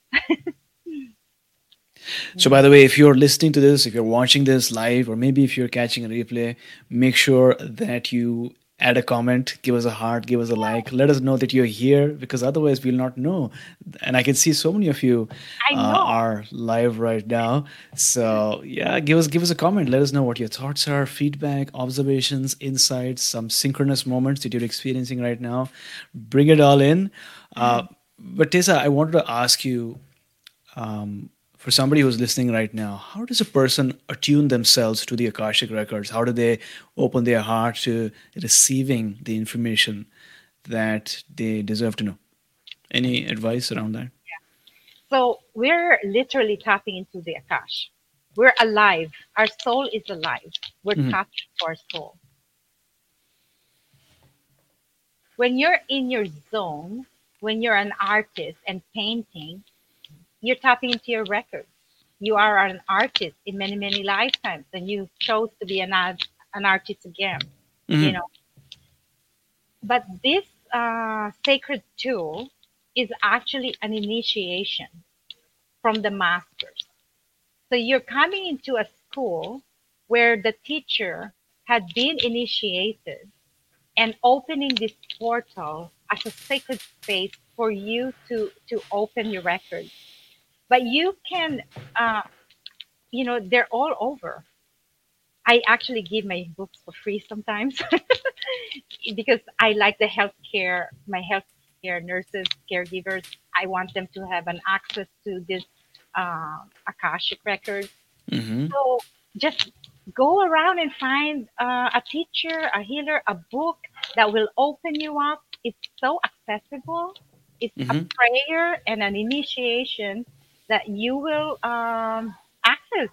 So, by the way, if you're listening to this, if you're watching this live, or maybe if you're catching a replay, make sure that you add a comment, give us a heart, give us a like, let us know that you're here because otherwise we'll not know. And I can see so many of you I uh, know. are live right now. So, yeah, give us give us a comment. Let us know what your thoughts are, feedback, observations, insights, some synchronous moments that you're experiencing right now. Bring it all in. Uh, but Tessa, I wanted to ask you um, for somebody who's listening right now, how does a person attune themselves to the Akashic records? How do they open their heart to receiving the information that they deserve to know? Any advice around that? So we're literally tapping into the Akash. We're alive. Our soul is alive. We're Mhm. tapping to our soul. When you're in your zone, when you're an artist and painting, you're tapping into your records. You are an artist in many, many lifetimes, and you chose to be an, art- an artist again, you Mhm. know. But this uh, sacred tool is actually an initiation from the masters. So you're coming into a school where the teacher had been initiated and opening this portal as a sacred space for you to to open your records. But you can, uh, you know, they're all over. I actually give my books for free sometimes because I like the healthcare, my healthcare nurses, caregivers. I want them to have an access to this uh, Akashic records. Mhm. So just go around and find uh, a teacher, a healer, a book that will open you up. It's so accessible. It's a Mhm. prayer and an initiation that you will um, access.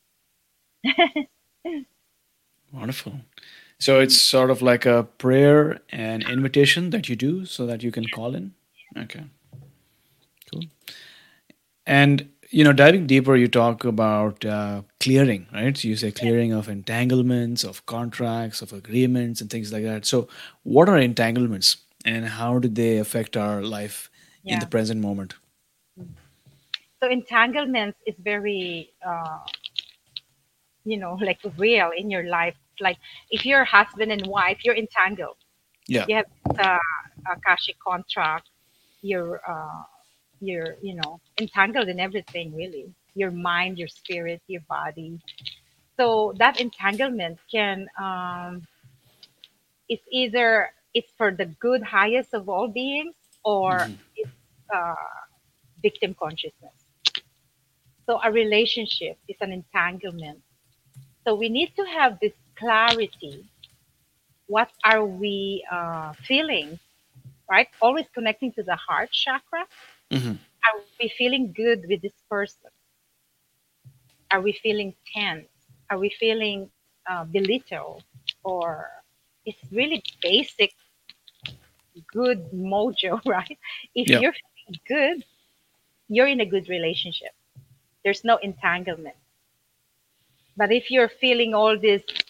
Wonderful. So it's sort of like a prayer and invitation that you do so that you can call in. Okay, cool. And you know, diving deeper, you talk about uh, clearing, right? So you say clearing of entanglements, of contracts, of agreements, and things like that. So, what are entanglements, and how do they affect our life in the Yeah. present moment? So entanglements is very, uh, you know, like real in your life. Like if you're husband and wife, you're entangled. Yeah. You have uh, Akashic contract. You're uh, you're you know entangled in everything really, your mind, your spirit, your body. So that entanglement can um it's either it's for the good highest of all beings, or Hmm. it's uh victim consciousness. So a relationship is an entanglement. So we need to have this clarity. What are we uh feeling, right? Always connecting to the heart chakra. Hmm. Are we feeling good with this person? Are we feeling tense? Are we feeling uh, belittled? Or it's really basic good mojo, right? If Yeah. you're feeling good, you're in a good relationship. There's no entanglement. But if you're feeling all this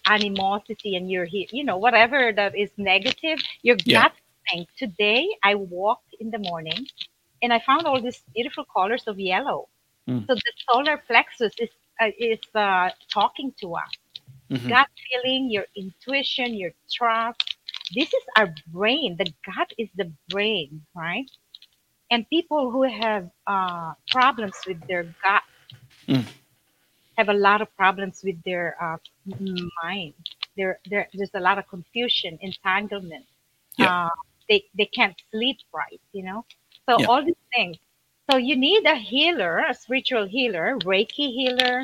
animosity and your he- you know whatever that is negative, your Yeah. gut think. Today I walked in the morning and I found all these beautiful colors of yellow. Mm. So the solar plexus is uh, is uh, talking to us. Hmm. Gut feeling, your intuition, your trust. This is our brain. The gut is the brain, right? And people who have uh, problems with their gut Mm. have a lot of problems with their uh, m- mind. There, there, there's a lot of confusion, entanglement. Yeah. Uh, they, they can't sleep right, you know. So Yeah. all these things. So you need a healer, a spiritual healer, Reiki healer.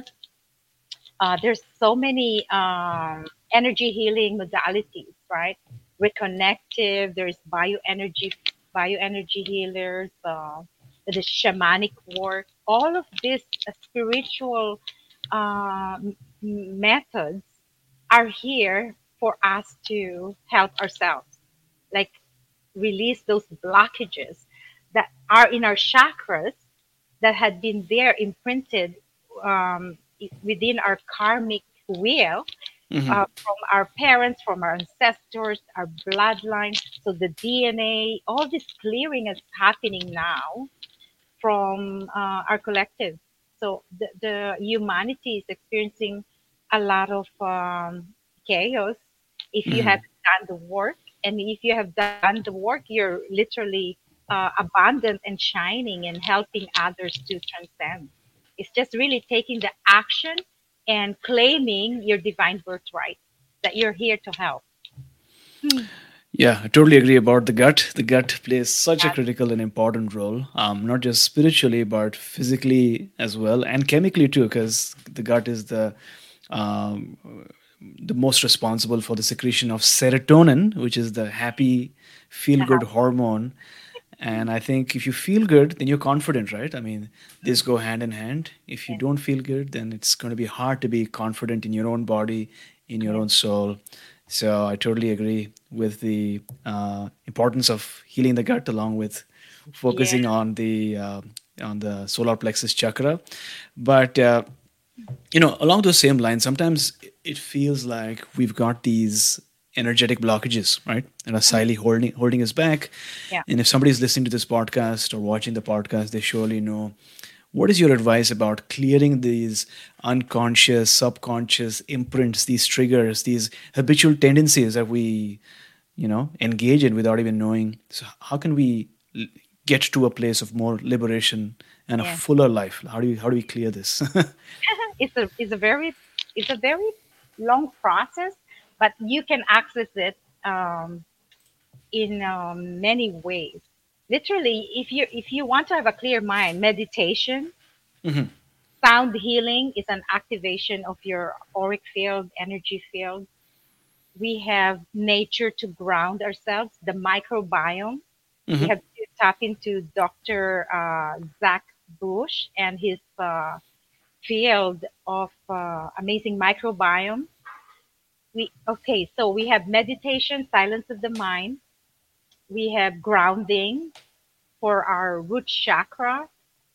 Uh, there's so many um, energy healing modalities, right? Reconnective. There's bioenergy, bioenergy healers. Uh, the shamanic work. All of these uh, spiritual uh, m- methods are here for us to help ourselves, like release those blockages that are in our chakras that had been there imprinted um, within our karmic wheel Hmm. uh, from our parents, from our ancestors, our bloodline. So the D N A, all this clearing is happening now from uh, our collective. So the, the humanity is experiencing a lot of um, chaos if you Hmm. haven't done the work. And if you have done the work, you're literally uh, abundant and shining and helping others to transcend. It's just really taking the action and claiming your divine birthright that you're here to help. Hmm. Yeah, I totally agree about the gut. The gut plays such a That- critical and important role, um, not just spiritually, but physically as well, and chemically too, because the gut is the um, the most responsible for the secretion of serotonin, which is the happy, feel good hormone. And I think if you feel good, then you're confident, right? I mean, these go hand in hand. If you Yes, don't feel good, then it's going to be hard to be confident in your own body, in your yes, own soul. So I totally agree with the uh, importance of healing the gut, along with yes, focusing on the uh, on the solar plexus chakra. But uh, you know, along those same lines, sometimes it feels like we've got these energetic blockages, right? And are silently holding holding us back. yeah. And if somebody's listening to this podcast or watching the podcast, they surely know. What is your advice about clearing these unconscious, subconscious imprints, these triggers, these habitual tendencies that we, you know, engage in without even knowing? So how can we l- get to a place of more liberation and a Yeah. fuller life? How do we how do we clear this? it's a it's a very it's a very long process, but you can access it um, in um, many ways. Literally, if you if you want to have a clear mind, meditation, Hmm. sound healing is an activation of your auric field, energy field. We have nature to ground ourselves, the microbiome. You Hmm. have to tap into Doctor Uh, Zach Bush and his uh, field of uh, amazing microbiome. We okay, so we have meditation, silence of the mind. We have grounding for our root chakra.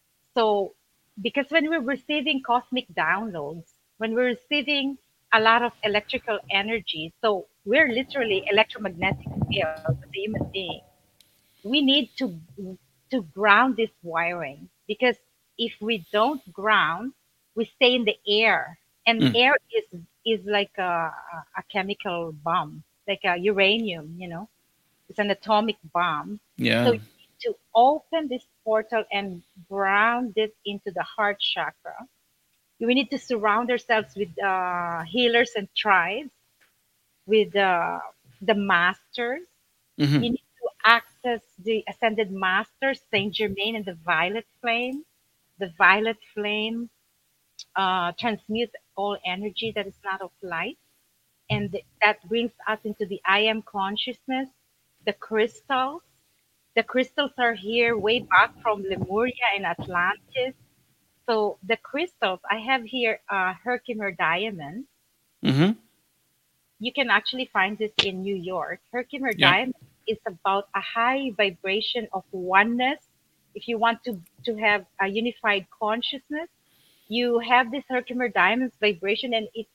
So because when we're receiving cosmic downloads, when we're receiving a lot of electrical energy, so we're literally electromagnetic field as a human being. We need to to ground this wiring because if we don't ground, we stay in the air, and Mm. air is is like a, a chemical bomb, like a uranium. You know, it's an atomic bomb. So Yeah. you need to open this portal and ground it into the heart chakra. We need to surround ourselves with uh, healers and tribes, with uh, the masters. Hmm. You need to access the ascended master, Saint Germain, and the violet flame. The violet flame uh, transmutes all energy that is not of light, and th- that brings us into the I am consciousness. The crystals, the crystals are here way back from Lemuria and Atlantis. So the crystals, I have here uh, Herkimer diamond. Hmm. You can actually find this in New York. Herkimer Yeah. diamond is about a high vibration of oneness. If you want to, to have a unified consciousness, you have this Herkimer diamond's vibration, and it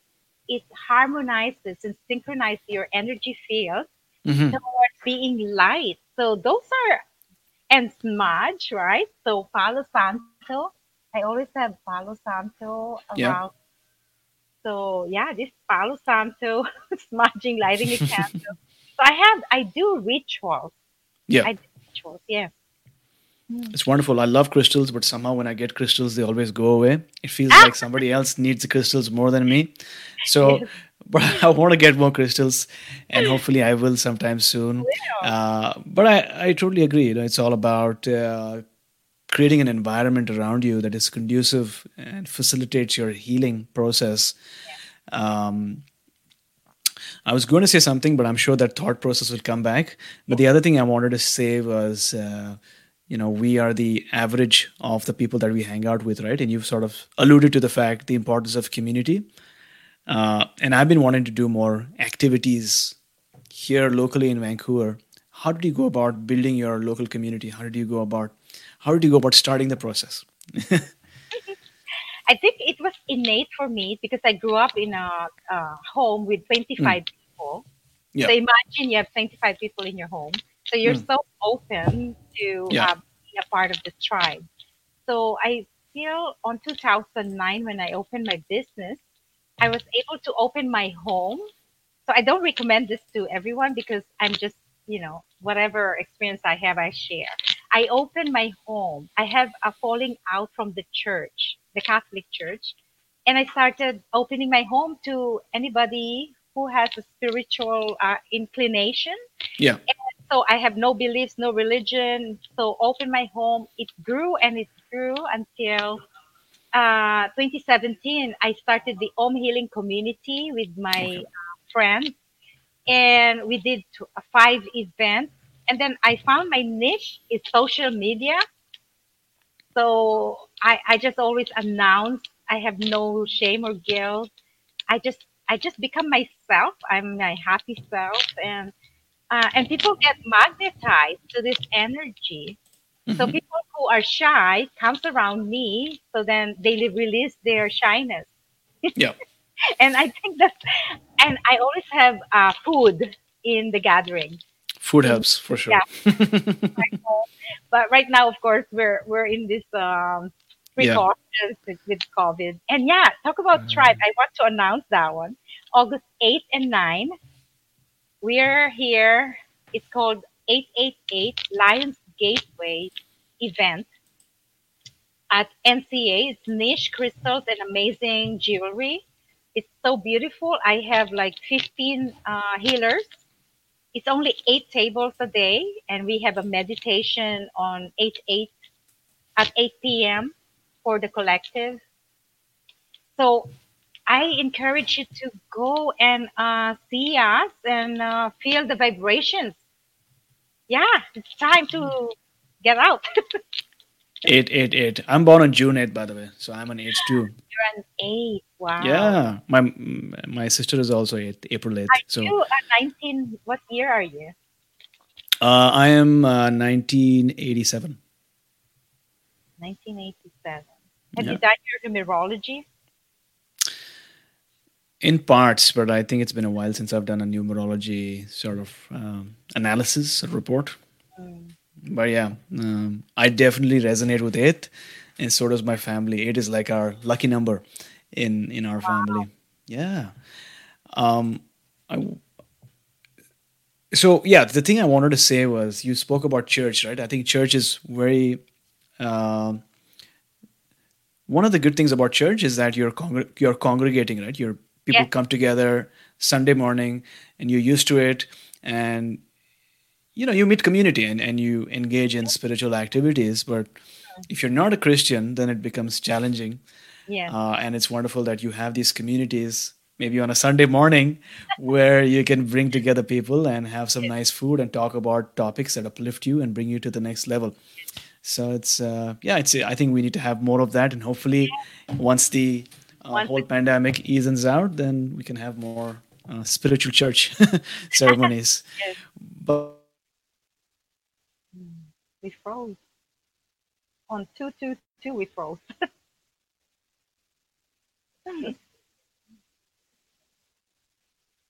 it harmonizes and synchronizes your energy field Hmm. towards being light. So those are, and smudge, right? So Palo Santo. I always have Palo Santo Yeah. around. So yeah, this Palo Santo smudging, lighting a candle. So I have, I do rituals. Yeah. I do rituals. Yes. Mm. It's wonderful. I love crystals, but somehow when I get crystals, they always go away. It feels Ah, like somebody else needs the crystals more than me. So, yes. but I want to get more crystals, and hopefully I will sometime soon. Well, Uh, but I, I totally agree. You know, it's all about uh, creating an environment around you that is conducive and facilitates your healing process. Um, I was going to say something, but I'm sure that thought process will come back. But the other thing I wanted to say was, uh, you know, we are the average of the people that we hang out with, right? And you've sort of alluded to the fact, the importance of community. Uh, and I've been wanting to do more activities here locally in Vancouver. How did you go about building your local community? How did you go about, how did you go about starting the process? I think it was innate for me because I grew up in a, a home with Mm, twenty-five people. yeah. So imagine you have twenty-five people in your home. So you're Mm, so open to yeah. uh, being a part of the tribe. So I feel on two thousand nine, when I opened my business, I was able to open my home. So I don't recommend this to everyone because I'm just, you know, whatever experience I have, I share. I open my home. I have a falling out from the church, the Catholic Church, and I started opening my home to anybody who has a spiritual uh, inclination. Yeah. So I have no beliefs, no religion. So open my home. It grew and it grew until uh, twenty seventeen. I started the Om Healing Community with Okay. my uh, friends, and we did two, uh, five events. And then I found my niche is social media. So I, I just always announce. I have no shame or guilt. I just I just become myself. I'm my happy self, and uh, and people get magnetized to this energy. So Hmm. people who are shy comes around me, so then they li- release their shyness. Yeah. And I think that, and I always have uh, food in the gathering. Food In helps for Yeah, sure. but right now, of course, we're we're in this um, Yeah. precautions with, with COVID. And yeah, talk about tribe. I want to announce that one. August eighth and ninth, we're here. It's called eight eight eight Lions Gateway event at N C A. It's niche crystals and amazing jewelry. It's so beautiful. I have like fifteen uh, healers. It's only eight tables a day, and we have a meditation on eight eight at eight p m for the collective. So I encourage you to go and uh, see us and uh, feel the vibrations. Yeah, it's time to get out. Eight, eight, eight. I'm born on June eighth, by the way. So I'm an eight too. You're an eight. Wow. Yeah. My my sister is also eight, April Are eighth. So you a nineteen? What year are you? uh, I am uh, nineteen eighty-seven. nineteen eighty-seven. Have you Yeah. done your numerology? In parts, but I think it's been a while since I've done a numerology sort of um, analysis or report. Mm. But yeah, um, I definitely resonate with eight, and so does my family. Eight is like our lucky number in in our family. Yeah. Um, I, so yeah, the thing I wanted to say was you spoke about church, right? I think church is very um one of the good things about church is that you're congr- you're congregating, right? Your people Yes, come together Sunday morning, and you're used to it, and you know you meet community and, and you engage in spiritual activities. But if you're not a Christian, then it becomes challenging. yes, Uh, and it's wonderful that you have these communities maybe on a Sunday morning where you can bring together people and have some yes. nice food and talk about topics that uplift you and bring you to the next level. So it's uh, yeah, it's I think we need to have more of that, and hopefully, once the uh, Once whole it, pandemic eases out, then we can have more uh, spiritual church ceremonies. yes. But Mm. We froze on two two two. We froze.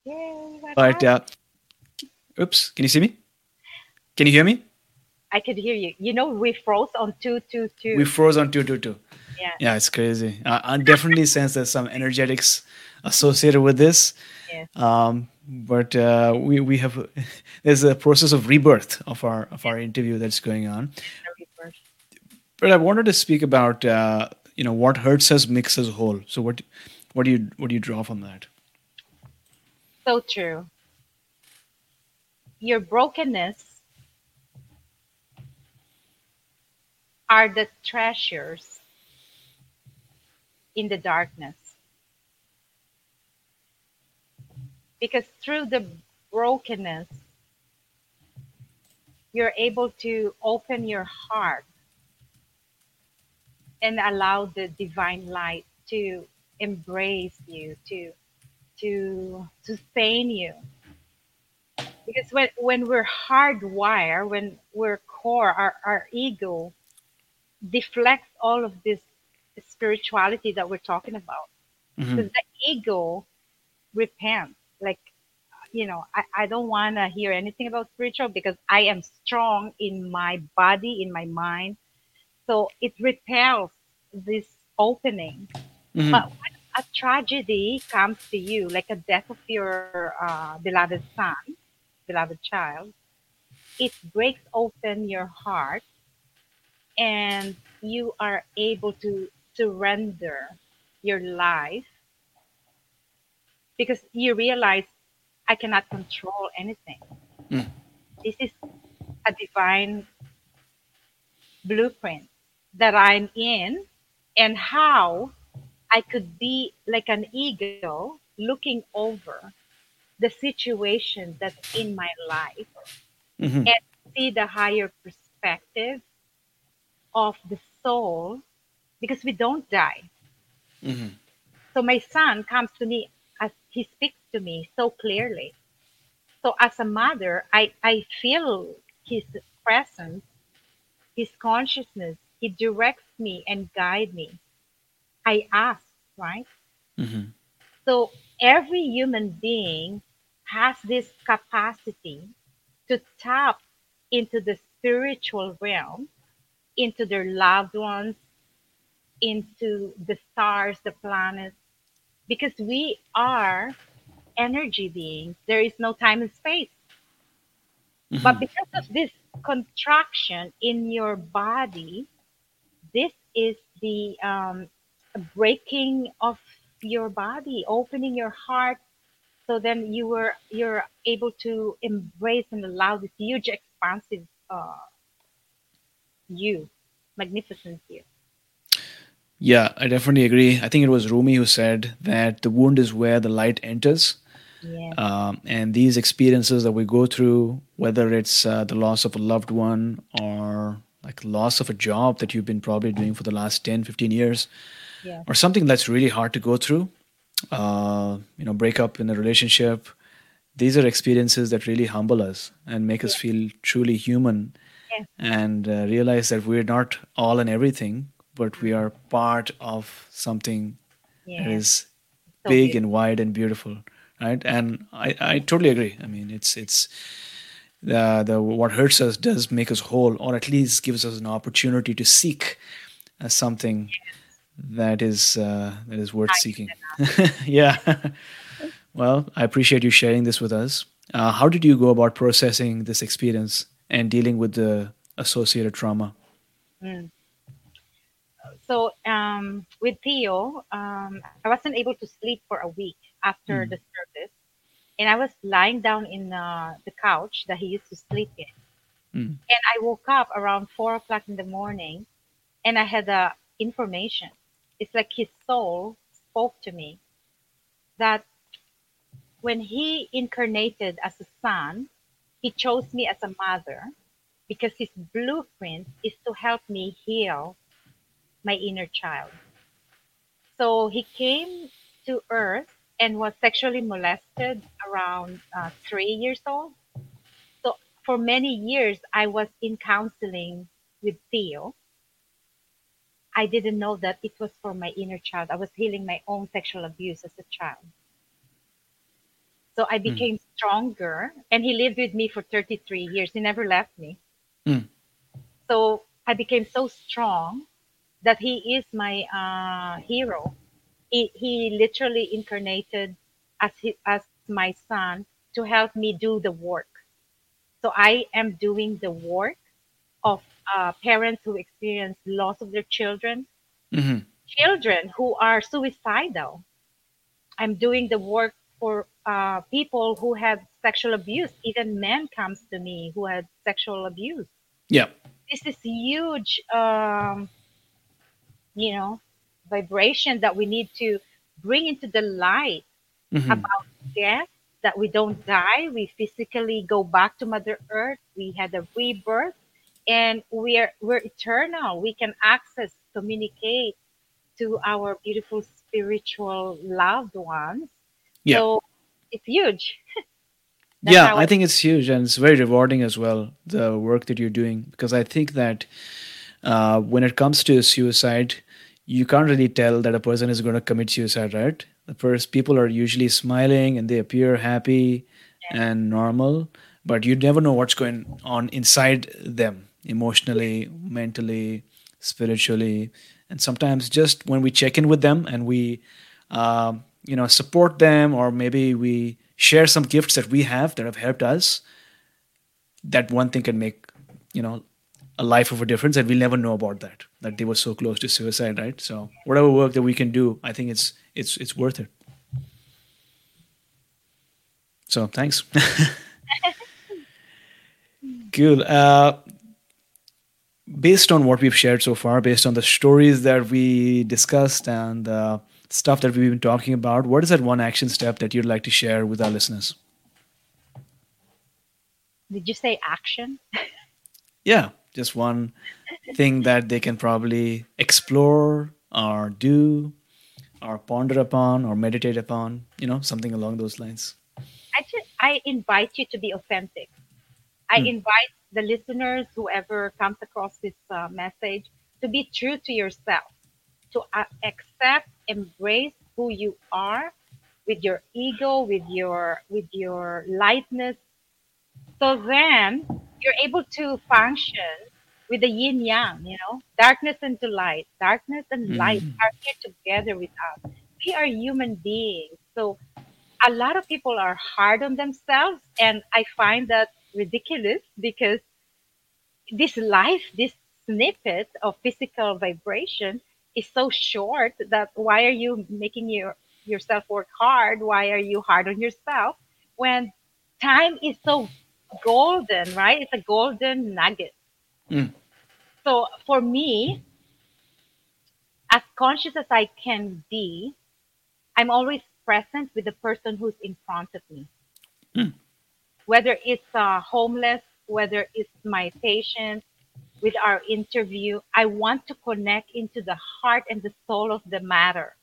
Yay, what But happened? uh, oops, can you see me? Can you hear me? I could hear you. You know, we froze on two two We two. froze on two two two. Yeah, Yeah, it's crazy. I, I definitely sense there's some energetics associated with this. yes, Um, but uh, we we have there's a process of rebirth of our of our interview that's going on. the reverse. But I wanted to speak about uh, you know what hurts us makes us whole. So what what do you what do you draw from that? So true. Your brokenness are the treasures in the darkness. Because through the brokenness, you're able to open your heart and allow the divine light to embrace you, to to sustain you. Because when, when we're hardwired, when we're core, our, our ego deflects all of this spirituality that we're talking about. Hmm. Because the ego repents. Like, you know, I, I don't want to hear anything about spiritual because I am strong in my body, in my mind. So it repels this opening. But Hmm. when a tragedy comes to you, like a death of your uh, beloved son, beloved child, it breaks open your heart and you are able to surrender your life because you realize I cannot control anything. This is a divine blueprint that I'm in, and how I could be like an eagle looking over the situation that's in my life Hmm. and see the higher perspective of the soul because we don't die. Hmm. So my son comes to me as he speaks to me so clearly. So as a mother, I, I feel his presence, his consciousness. He directs me and guide me. I ask, right? Hmm. So every human being has this capacity to tap into the spiritual realm, into their loved ones, into the stars, the planets, because we are energy beings. There is no time and space. But Hmm. because of this contraction in your body, this is the um, breaking of your body, opening your heart. So then you were you're able to embrace and allow this huge, expansive uh, you, magnificent you. Yeah, I definitely agree. I think it was Rumi who said that the wound is where the light enters. Yes, Um, and these experiences that we go through, whether it's uh, the loss of a loved one or like loss of a job that you've been probably doing for the last ten, fifteen years, yes, or something that's really hard to go through, uh, you know, break up in a relationship, these are experiences that really humble us and make us yes, feel truly human yes, and uh, realize that we're not all and everything, but we are part of something that yes. is So big beautiful. and wide and beautiful, right? And I, I totally agree. I mean, it's it's the the what hurts us does make us whole, or at least gives us an opportunity to seek uh, something that is uh, that is worth Higher seeking. than Yeah. Well, I appreciate you sharing this with us. Uh, how did you go about processing this experience and dealing with the associated trauma? us. Mm. So um, with Theo, um, I wasn't able to sleep for a week after the Mm, service, and I was lying down in uh, the couch that he used to sleep in. mm, And I woke up around four o'clock in the morning, and I had the information. It's like his soul spoke to me that when he incarnated as a son, he chose me as a mother because his blueprint is to help me heal my inner child. So he came to Earth and was sexually molested around uh, three years old. So for many years, I was in counseling with Theo. I didn't know that it was for my inner child. I was healing my own sexual abuse as a child. So I Mm. became stronger, and he lived with me for thirty-three years. He never left me. Mm. So I became so strong that he is my uh, hero. He, he literally incarnated as, he, as my son to help me do the work. So I am doing the work of uh, parents who experience loss of their children, Hmm. children who are suicidal. I'm doing the work for uh, people who have sexual abuse. Even men comes to me who had sexual abuse. Yeah. This is huge, um, you know, vibration that we need to bring into the light Hmm. about death. That we don't die. We physically go back to Mother Earth. We had a rebirth, and we're we're eternal. We can access, communicate to our beautiful spiritual loved ones. Yeah. So it's huge. That's Yeah, how I I think it's huge and it's very rewarding as well, the work that you're doing, because I think that uh, when it comes to suicide, you can't really tell that a person is going to commit suicide, right? The first people are usually smiling and they appear happy and normal, but you never know what's going on inside them emotionally, mentally, spiritually. And sometimes just when we check in with them and we, um, you know, support them, or maybe we share some gifts that we have that have helped us, that one thing can make, you know, a life of a difference, and we'll never know about that, that they were so close to suicide, right? So whatever work that we can do, I think it's it's it's worth it. So thanks. Cool. Uh, based on what we've shared so far, based on the stories that we discussed and uh, stuff that we've been talking about, what is that one action step that you'd like to share with our listeners? did you say action? Yeah, just one thing that they can probably explore or do or ponder upon or meditate upon, you know, something along those lines. I just I invite you to be authentic. I Hmm. invite the listeners, whoever comes across this uh, message, to be true to yourself, to uh, accept, embrace who you are, with your ego, with your with your lightness. So then you're able to function with the yin yang, you know, darkness into light. Darkness and light Hmm. are here together with us. We are human beings. So a lot of people are hard on themselves, and I find that ridiculous because this life, this snippet of physical vibration is so short that why are you making your yourself work hard? Why are you hard on yourself when time is so golden, right? It's a golden nugget. Hmm. So for me, as conscious as I can be, I'm always present with the person who's in front of me, whether it's uh, homeless, whether it's my patient, with our interview. I want to connect into the heart and the soul of the matter.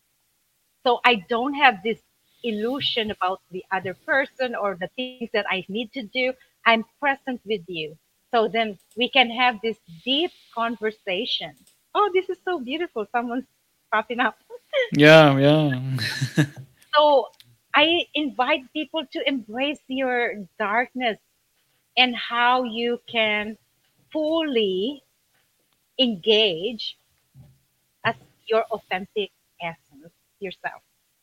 So I don't have this illusion about the other person or the things that I need to do. I'm present with you. So then we can have this deep conversation. Oh, this is so beautiful. Someone's popping up. Yeah, yeah. So I invite people to embrace your darkness and how you can fully engage as your authentic essence yourself.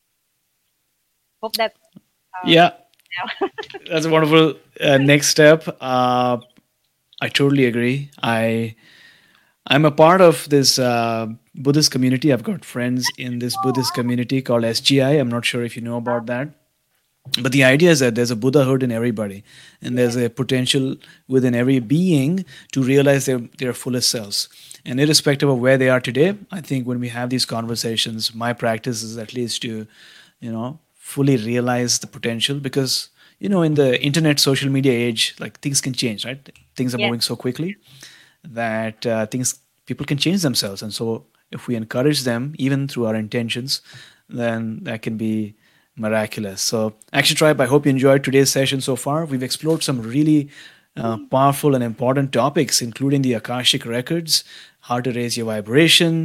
Hope that uh, Yeah, now. that's a wonderful uh, next step. Uh, I totally agree. I I'm a part of this uh, Buddhist community. I've got friends in this Buddhist community called S G I. I'm not sure if you know about that. But the idea is that there's a Buddhahood in everybody, and there's a potential within every being to realize their, their fullest selves. And irrespective of where they are today, I think when we have these conversations, my practice is at least to, you know, fully realize the potential, because, you know, in the internet, social media age, like things can change, right? Things are Yes, moving so quickly that uh, things people can change themselves, and so if we encourage them even through our intentions, then that can be miraculous. So Action Tribe, I hope you enjoyed today's session so far. We've explored some really uh, powerful and important topics, including the Akashic records, how to raise your vibration,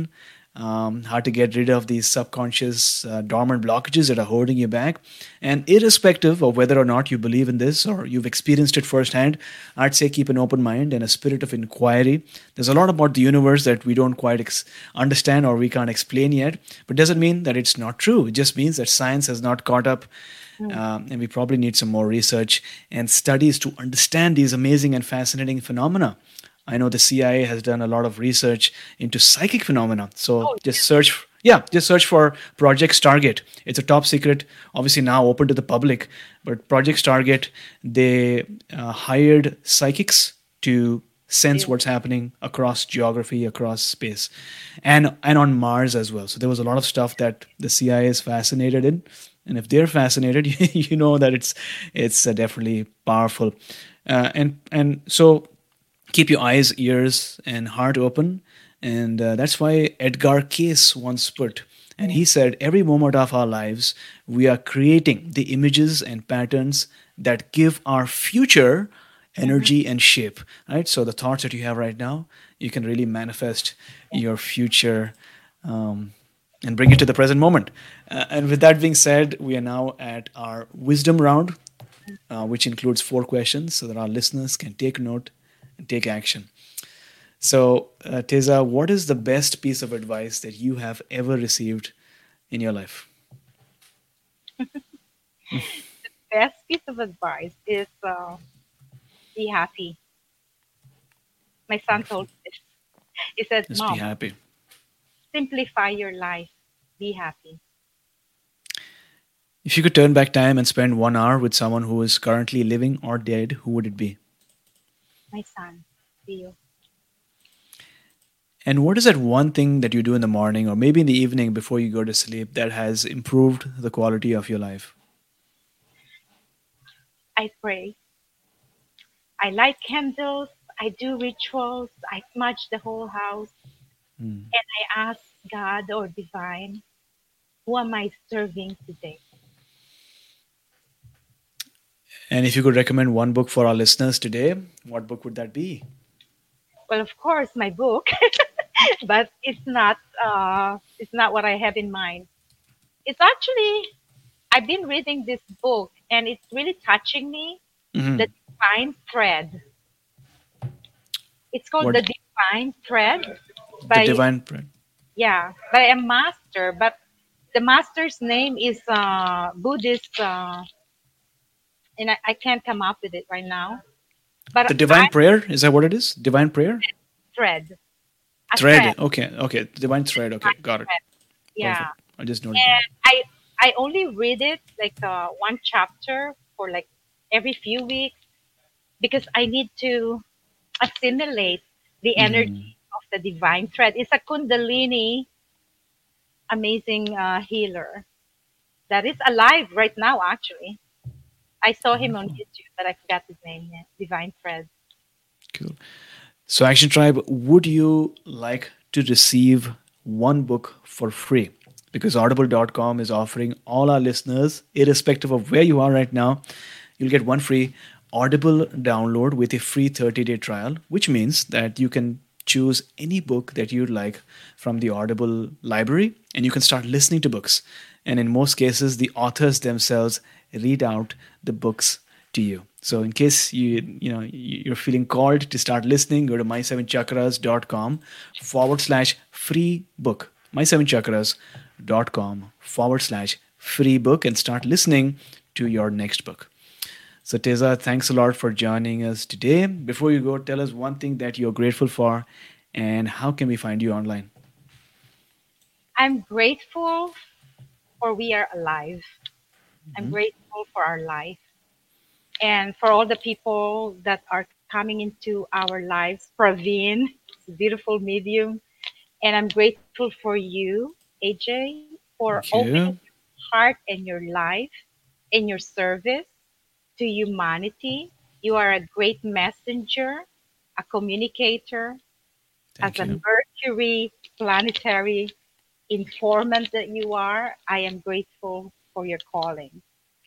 um, how to get rid of these subconscious uh, dormant blockages that are holding you back. And irrespective of whether or not you believe in this or you've experienced it firsthand, I'd say keep an open mind and a spirit of inquiry. There's a lot about the universe that we don't quite ex- understand or we can't explain yet, but doesn't mean that it's not true. It just means that science has not caught up. Um, and we probably need some more research and studies to understand these amazing and fascinating phenomena. I know the C I A has done a lot of research into psychic phenomena. So Oh, just search, yeah, just search for Project Stargate. It's a top secret, obviously now open to the public. But Project Stargate, they uh, hired psychics to sense yeah. what's happening across geography, across space, and and on Mars as well. So there was a lot of stuff that the C I A is fascinated in, and if they're fascinated, you know that it's it's uh, definitely powerful, uh, and and so keep your eyes, ears, and heart open. And uh, that's why Edgar Cayce once put, and he said, every moment of our lives, we are creating the images and patterns that give our future energy and shape. Right. So the thoughts that you have right now, you can really manifest your future. Um, and bring it to the present moment. Uh, and with that being said, we are now at our wisdom round, uh, which includes four questions so that our listeners can take note and take action. So, uh, Teza, what is the best piece of advice that you have ever received in your life? Best piece of advice is uh, be happy. My son Wonderful. told me this. He said, Just be Mom, happy. simplify your life. Be happy. If you could turn back time and spend one hour with someone who is currently living or dead, who would it be? My son, see you. And what is that one thing that you do in the morning or maybe in the evening before you go to sleep that has improved the quality of your life? I pray. I light candles. I do rituals. I smudge the whole house. Hmm. And I ask God or divine, who am I serving today? And if you could recommend one book for our listeners today, what book would that be? Well, of course, my book, but it's not. Uh, it's not what I have in mind. It's actually I've been reading this book, and it's really touching me. The Hmm. Divine Thread. It's called The What Divine Thread the by divine Pr- yeah by a master, but the master's name is uh, Buddhist, uh, and I, I can't come up with it right now. the But I divine prayer, is that what it is? Divine prayer? thread a thread, Thread. Okay, okay. Divine thread. Okay, divine got it. thread. Yeah, Perfect. I just noted down. and I I only read it like uh, one chapter for like every few weeks because I need to assimilate the Hmm. energy of the divine thread. It's a Kundalini amazing uh, healer that is alive right now. Actually, I saw him on Wonderful. YouTube, but I forgot his name. Yeah. Divine thread. Cool. So, Action Tribe, would you like to receive one book for free? Because audible dot com is offering all our listeners, irrespective of where you are right now, you'll get one free Audible download with a free thirty day trial, which means that you can choose any book that you'd like from the Audible library and you can start listening to books. And in most cases, the authors themselves read out the books to you. So in case you you know you're feeling called to start listening, go to my seven chakras dot com forward slash free book. my seven chakras dot com forward slash free book and start listening to your next book. So Teza, thanks a lot for joining us today. Before you go, tell us one thing that you're grateful for and how can we find you online? I'm grateful for we are alive. I'm grateful for our life and for all the people that are coming into our lives. Praveen, it's a beautiful medium. And I'm grateful for you, A J, for Thank opening you. your heart and your life and your service to humanity. You are a great messenger, a communicator, as Thank a you. Mercury planetary informant that you are. I am grateful for your calling.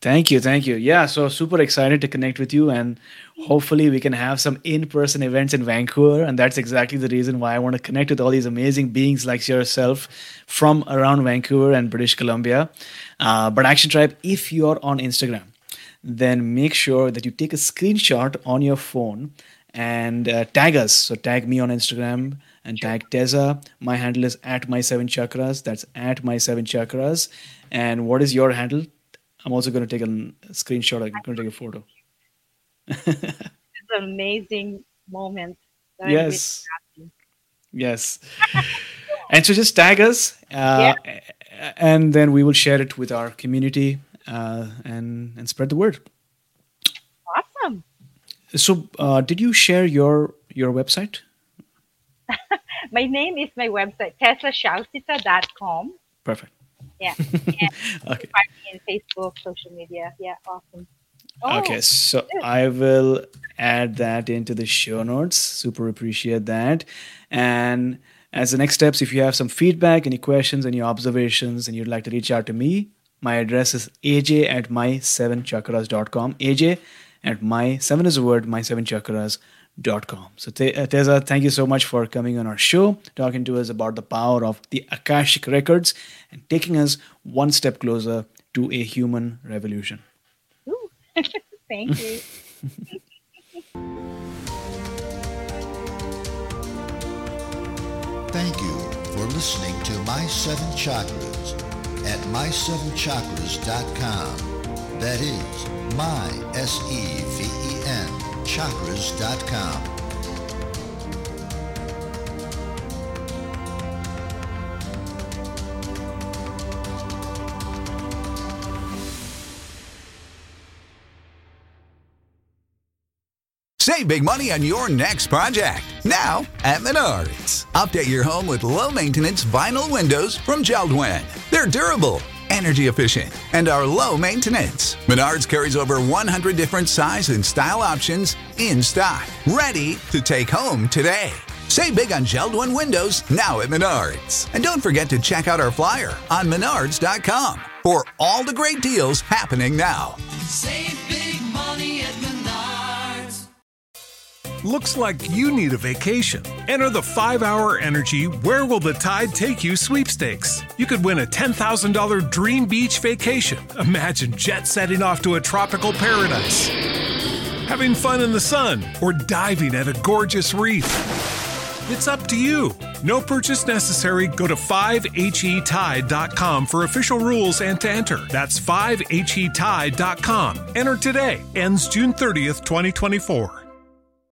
Thank you. Thank you. Yeah. So super excited to connect with you, and hopefully we can have some in-person events in Vancouver. And that's exactly the reason why I want to connect with all these amazing beings like yourself from around Vancouver and British Columbia. Uh, but Action Tribe, if you're on Instagram, then make sure that you take a screenshot on your phone and uh, tag us. So tag me on Instagram and tag Teza. My handle is at my seven chakras. That's at my seven chakras. And what is your handle? I'm also going to take a screenshot. I'm going to take a photo. It's an amazing moment. Yes. Yes. And so just tag us, uh, yeah. and then we will share it with our community uh, and, and spread the word. Awesome. So uh, did you share your, your website? My name is my website, teza shausita dot com. Perfect. Yeah. yeah. Okay. Find me in Facebook, social media. Yeah, awesome. Oh, okay, so good. I will add that into the show notes. Super appreciate that. And as the next steps, if you have some feedback, any questions, any observations, and you'd like to reach out to me, my address is A J at my seven chakras dot com. A J at my seven is a word, my seven chakras dot com. So Te- uh, Teza, thank you so much for coming on our show, talking to us about the power of the Akashic Records and taking us one step closer to a human revolution. Ooh. Thank you. Thank you for listening to My Seven Chakras at my seven chakras dot com. That is my, S E V E N, chakras dot com. Save big money on your next project. Now at Menards. Update your home with low-maintenance vinyl windows from Jeld-Wen. They're durable, energy efficient, and are low maintenance. Menards carries over one hundred different size and style options in stock, ready to take home today. Save big on Jeld-Wen windows now at Menards. And don't forget to check out our flyer on menards dot com for all the great deals happening now. Save big money at Menards. Looks like you need a vacation. Enter the five hour Energy Where Will the Tide Take You sweepstakes. You could win a ten thousand dollars dream beach vacation. Imagine jet setting off to a tropical paradise, having fun in the sun, or diving at a gorgeous reef. It's up to you. No purchase necessary. Go to five H E tide dot com for official rules and to enter. That's five H E tide dot com. Enter today. Ends June thirtieth, twenty twenty-four.